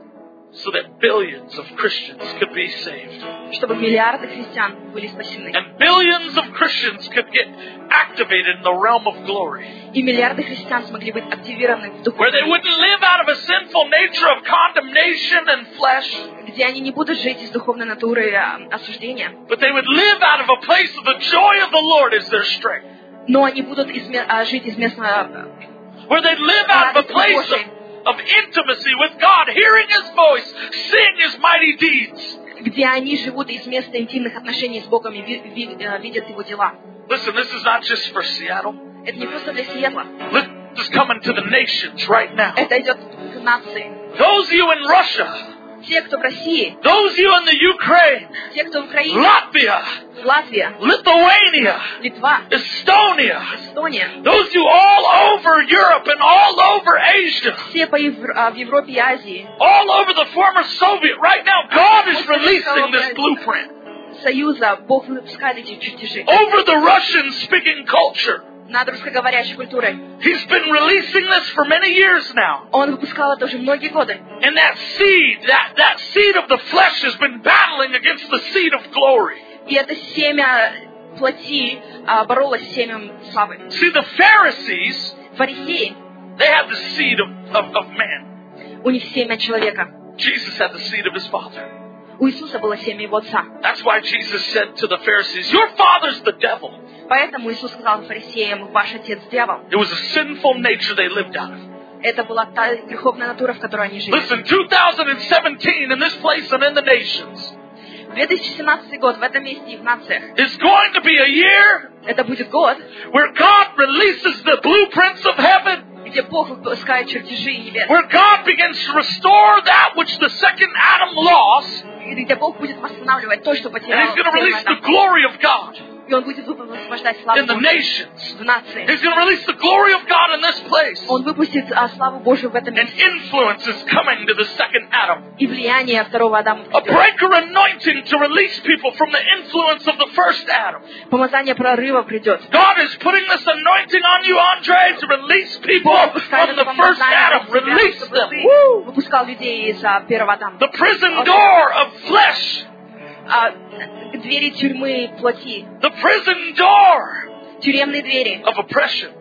so that billions of Christians could be saved. чтобы миллиарды христиан были спасены. And billions of Christians could get activated in the realm of glory, И миллиарды христиан смогли быть активированы в where they духовном, wouldn't live out of a sinful nature of condemnation and flesh, где они не будут жить из духовной натуры а, осуждения, but they would live out of a place of the joy of the Lord as their strength, но они будут изме- а, жить из местного, where they'd live out of a place of, of intimacy with God, hearing His voice, seeing His mighty deeds. где они живут из места интимных отношений с Богом и ви- ви- э, видят Его дела. Listen, this is not just for Seattle. Это не просто для Сиэтла. This is coming to the nations right now. Это идет к нации. Those of you in Russia, Те, кто в России, those of you in the Ukraine, те, кто в Украине, Latvia, Латвия, Lithuania, Литва, Estonia, Эстония, those of you all over Europe and all over Asia, все по Евро- а, в Европе и Азии, all over the former Soviet, right now God is releasing this blueprint Союза, Бог выпускает эти чертежи over the Russian-speaking culture. над русскоговорящей культурой. He's been releasing this for many years now. Он выпускал это уже многие годы. And that seed, that, that seed of the flesh has been battling against the seed of glory. И это семя плоти а, боролось с семенем славы. See, the Pharisees, Фарисеи, they had the seed of, of, of man. у них семя человека. Jesus had the seed of His Father. У Иисуса было семя Его Отца. That's why Jesus said to the Pharisees, your father's the devil. Поэтому Иисус сказал фарисеям: ваш отец дьявол. It was a sinful nature they lived out of. Это была та греховная натура, в которой они жили. Listen, two thousand seventeen in this place and in the nations две тысячи семнадцатый год в этом месте и в нациях. is going to be a year Это будет год, where God releases the blueprints of heaven, где Бог выпускает чертежи небес. where God begins to restore that which the second Adam lost, И где Бог будет восстанавливать то, что and потерял He's going to первый release the Адам. glory of God И Он будет высвобождать славу in the Божью nations. в нации. He's going to release the glory of God in this place. Он выпустит а, славу Божью в этом And месте. influence is coming to the second Adam. И влияние второго Адама A придет. breaker anointing to release people from the influence of the first Adam. Помазание прорыва придет. God is putting this anointing on you, Andre, to release people Бог выпускает from это the first помазание Adam. на тебя, Release чтобы them. ты Woo! выпускал людей из а, первого Адама. The prison door of flesh. А, двери тюрьмы плоти, The prison door тюремные двери of oppression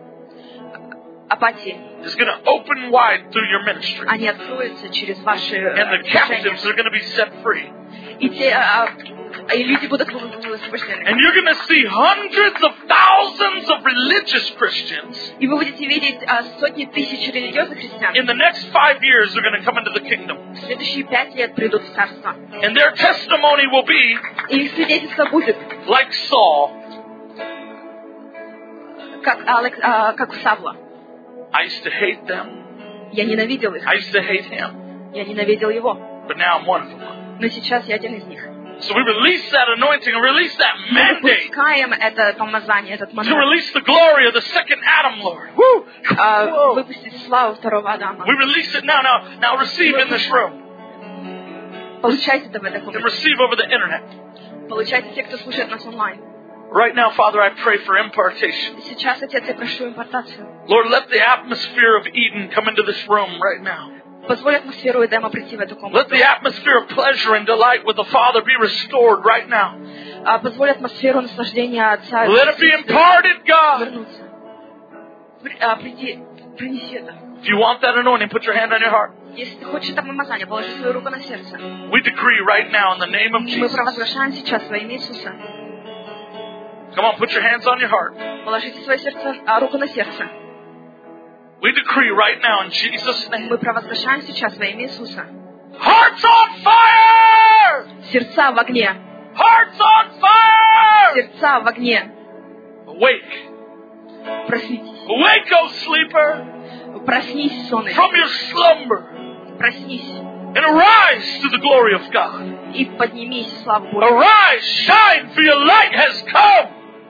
апатии, is going to open wide through your ministry. они откроются через ваши э, And the служения. captives are going to be set free. И те а, а, и люди будут освобождены. And you're going to see hundreds of thousands of religious Christians И вы будете видеть а, сотни тысяч религиозных христиан. in the next five years are going to come into the kingdom. В следующие пять лет придут в царство. And their testimony will be И их свидетельство будет, like Saul. как, Алекс, а, как у Савла. I used to hate them. Я ненавидел их. I used to hate him, Я ненавидел его. but now I'm one of them. Но сейчас я один из них. So we release that anointing and release that Мы mandate выпускаем это помазание, этот to мандат. release the glory of the second Adam, Lord. Woo! А, Whoa. выпустить славу второго Адама. We release it now, now, now receive in this room Получайте это в этой and комнате. receive over the internet. Получайте те, кто слушает нас онлайн. Right now, Father, I pray for impartation. Сейчас, Отец, я прошу импортацию. Lord, let the atmosphere of Eden come into this room right now. Позволь атмосферу Эдема прийти в эту Let комнату. the atmosphere of pleasure and delight with the Father be restored right now. А, Позволь атмосферу наслаждения Отца Let it be imparted, God. вернуться. При- а, Приди, принеси это. If you want that anointing, put your hand on your heart. Если ты хочешь это помазание, положи свою руку на сердце. We decree right now in the name of Мы Jesus. провозглашаем сейчас во имя Иисуса. Come on, put your hands on your heart. Положите свое сердце, а, руку на сердце. We decree right now in Jesus' name. Мы провозглашаем сейчас во имя Иисуса. Hearts on fire! Сердца в огне. Hearts on fire! Сердца в огне. Awake. Проснитесь. Awake, O sleeper, Проснись, сонный. from your slumber Проснись. and arise to the glory of God. И поднимись, слава Богу. Arise, shine, for your light has come.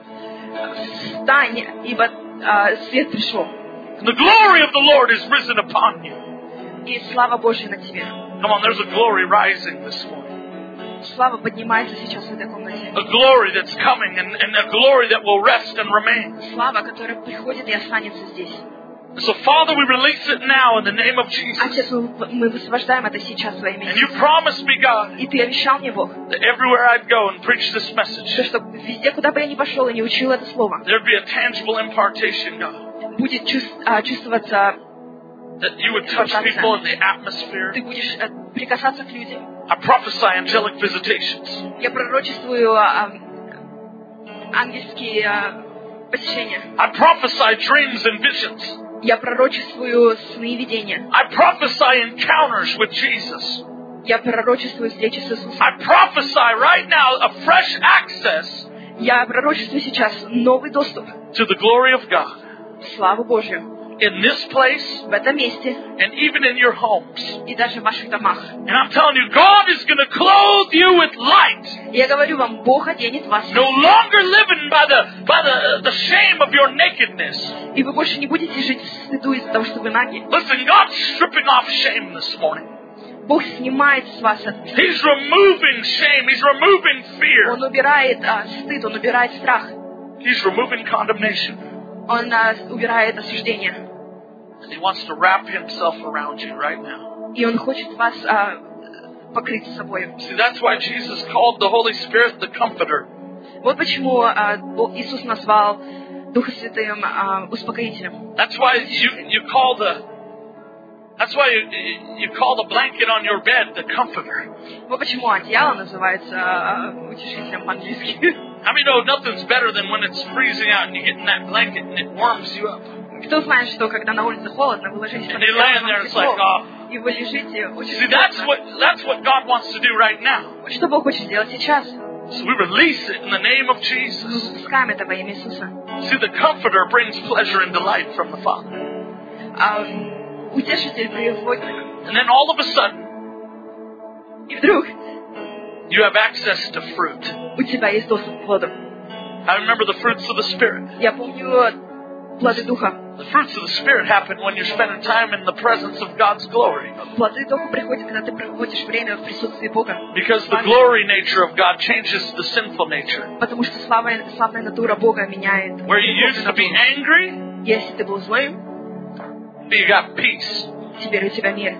Встань, ибо а, свет пришел. And the glory of the Lord is risen upon you. И слава Божья на тебе. Come on, there's a glory rising this morning. Слава поднимается сейчас в этой комнате. A glory that's coming and, and a glory that will rest and remain. Слава, которая приходит и останется здесь. So, Father, we release it now in the name of Jesus. Отец, мы, мы высвобождаем это сейчас во имя And you Иисуса. promised me, God, И ты обещал мне, Бог, that everywhere I'd go and preach this message, что, что везде, куда бы я ни пошел и не учил это слово, there'd be a tangible impartation, God. будет чувств- а, чувствоваться, That you would touch people in the atmosphere. ты будешь э, прикасаться к людям. I prophesy angelic visitations. Я пророчествую а, ангельские а, посещения. I prophesy dreams and visions. Я пророчествую сны и видения. I prophesy encounters with Jesus. Я пророчествую встречи с Иисусом. I prophesy right now a fresh access Я пророчествую сейчас новый доступ to the glory of God в славу Божью in this place в этом месте and even in your homes. и даже в ваших домах. And I'm telling you, God is going to clothe you with light. Я говорю вам, Бог оденет вас. No longer living by the by the the shame of your nakedness. И вы больше не будете жить в стыду из-за того, что вы наги. Listen, God's stripping off shame this morning. Бог снимает с вас это. He's removing shame. He's removing fear. Он убирает а, стыд, Он убирает страх. He's removing condemnation. Он а, убирает осуждение. And He wants to wrap Himself around you right now. И Он хочет вас а, покрыть собой. See, that's why Jesus called the Holy Spirit the Comforter. Вот почему а, Бог- Иисус назвал Духа Святым а, успокоителем. That's why you you call the that's why you, you call the blanket on your bed the Comforter. Вот почему одеяло называется а, утешителем по-английски. How many know nothing's better than when it's freezing out and you get in that blanket and it warms you up? Кто знает, что когда на улице холодно, вы ложитесь под And you lay in there одеяло, and it's like, вам oh. тепло, и вы лежите очень See, that's удобно. what that's what God wants to do right now. Вот что Бог хочет сделать сейчас. So we release it in the name of Мы Jesus. выпускаем это во имя Иисуса. See, the Comforter brings pleasure and delight from the Father. А утешитель приводит. And then all of a sudden, И вдруг you have access to fruit. у тебя есть доступ к плоду. I remember the fruits of the Spirit. Я помню плоды Духа. The fruits of the Spirit happen when you're spending time in the presence of God's glory. Плоды Духа приходят, когда ты проводишь время в присутствии Бога. Because the glory nature of God changes the sinful nature. Потому что славная, славная натура Бога меняет. Where you used to be angry, Если ты был злым, you got peace. теперь у тебя мир.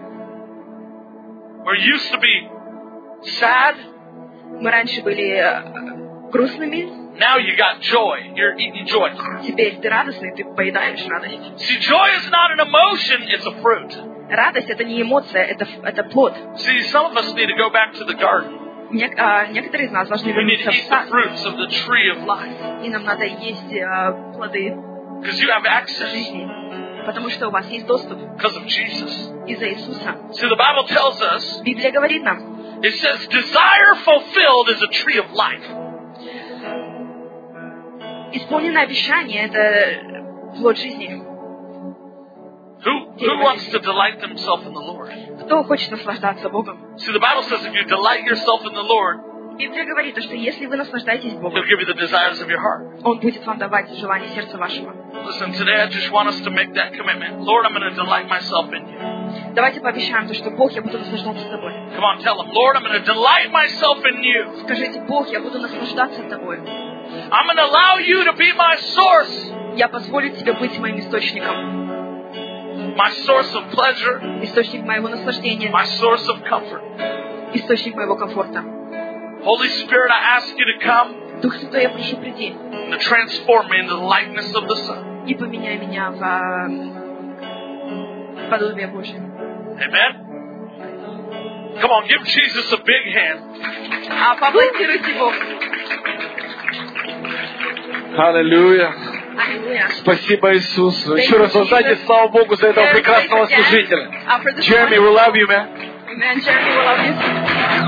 Where you used to be sad, Мы раньше были э, грустными, now you got joy. You're eating joy. теперь ты радостный, ты поедаешь радость. See, joy is not an emotion, it's a fruit. Радость — это не эмоция, это, это плод. See, some of us need to go back to the garden. Нек- а, некоторые из нас должны We need вернуться to в eat the сад, fruits of the tree of life. и нам надо есть э, плоды Because you have access жизни, потому что у вас есть доступ because of Jesus. из-за Иисуса. See, the Bible tells us, Библия говорит нам, it says, desire fulfilled is a tree of life. исполненное обещание — это плод жизни. Who, who wants to delight themselves in the Lord? Кто хочет наслаждаться Богом? See, the Bible says if you delight yourself in the Lord, Библия говорит, что если вы наслаждаетесь Богом, He'll give you the desires of your heart. Он будет вам давать желание сердца вашего. Listen, today I just want us to make that commitment. Lord, I'm going to delight myself in you. Давайте пообещаем то, что Бог, я буду наслаждаться тобой. Come on, tell Him, Lord, I'm going to delight myself in you. Скажите, Бог, я буду наслаждаться тобой. I'm going to allow you to be my source. Я позволю тебе быть моим источником. My source of pleasure. Источник моего наслаждения. My source of comfort. Источник моего комфорта. Holy Spirit, I ask you to come. Дух Святой, я прошу прийти. And to transform me into the likeness of the Son. И поменяй меня в подобие Божие. Amen? Come on, give Jesus a big hand. А поаплодируйте Богу. Аллилуйя. Аллилуйя. Спасибо Иисусу. Еще раз воздайте славу Богу за этого прекрасного служителя. Jeremy, we love you, man. Amen. Jeremy, we love you.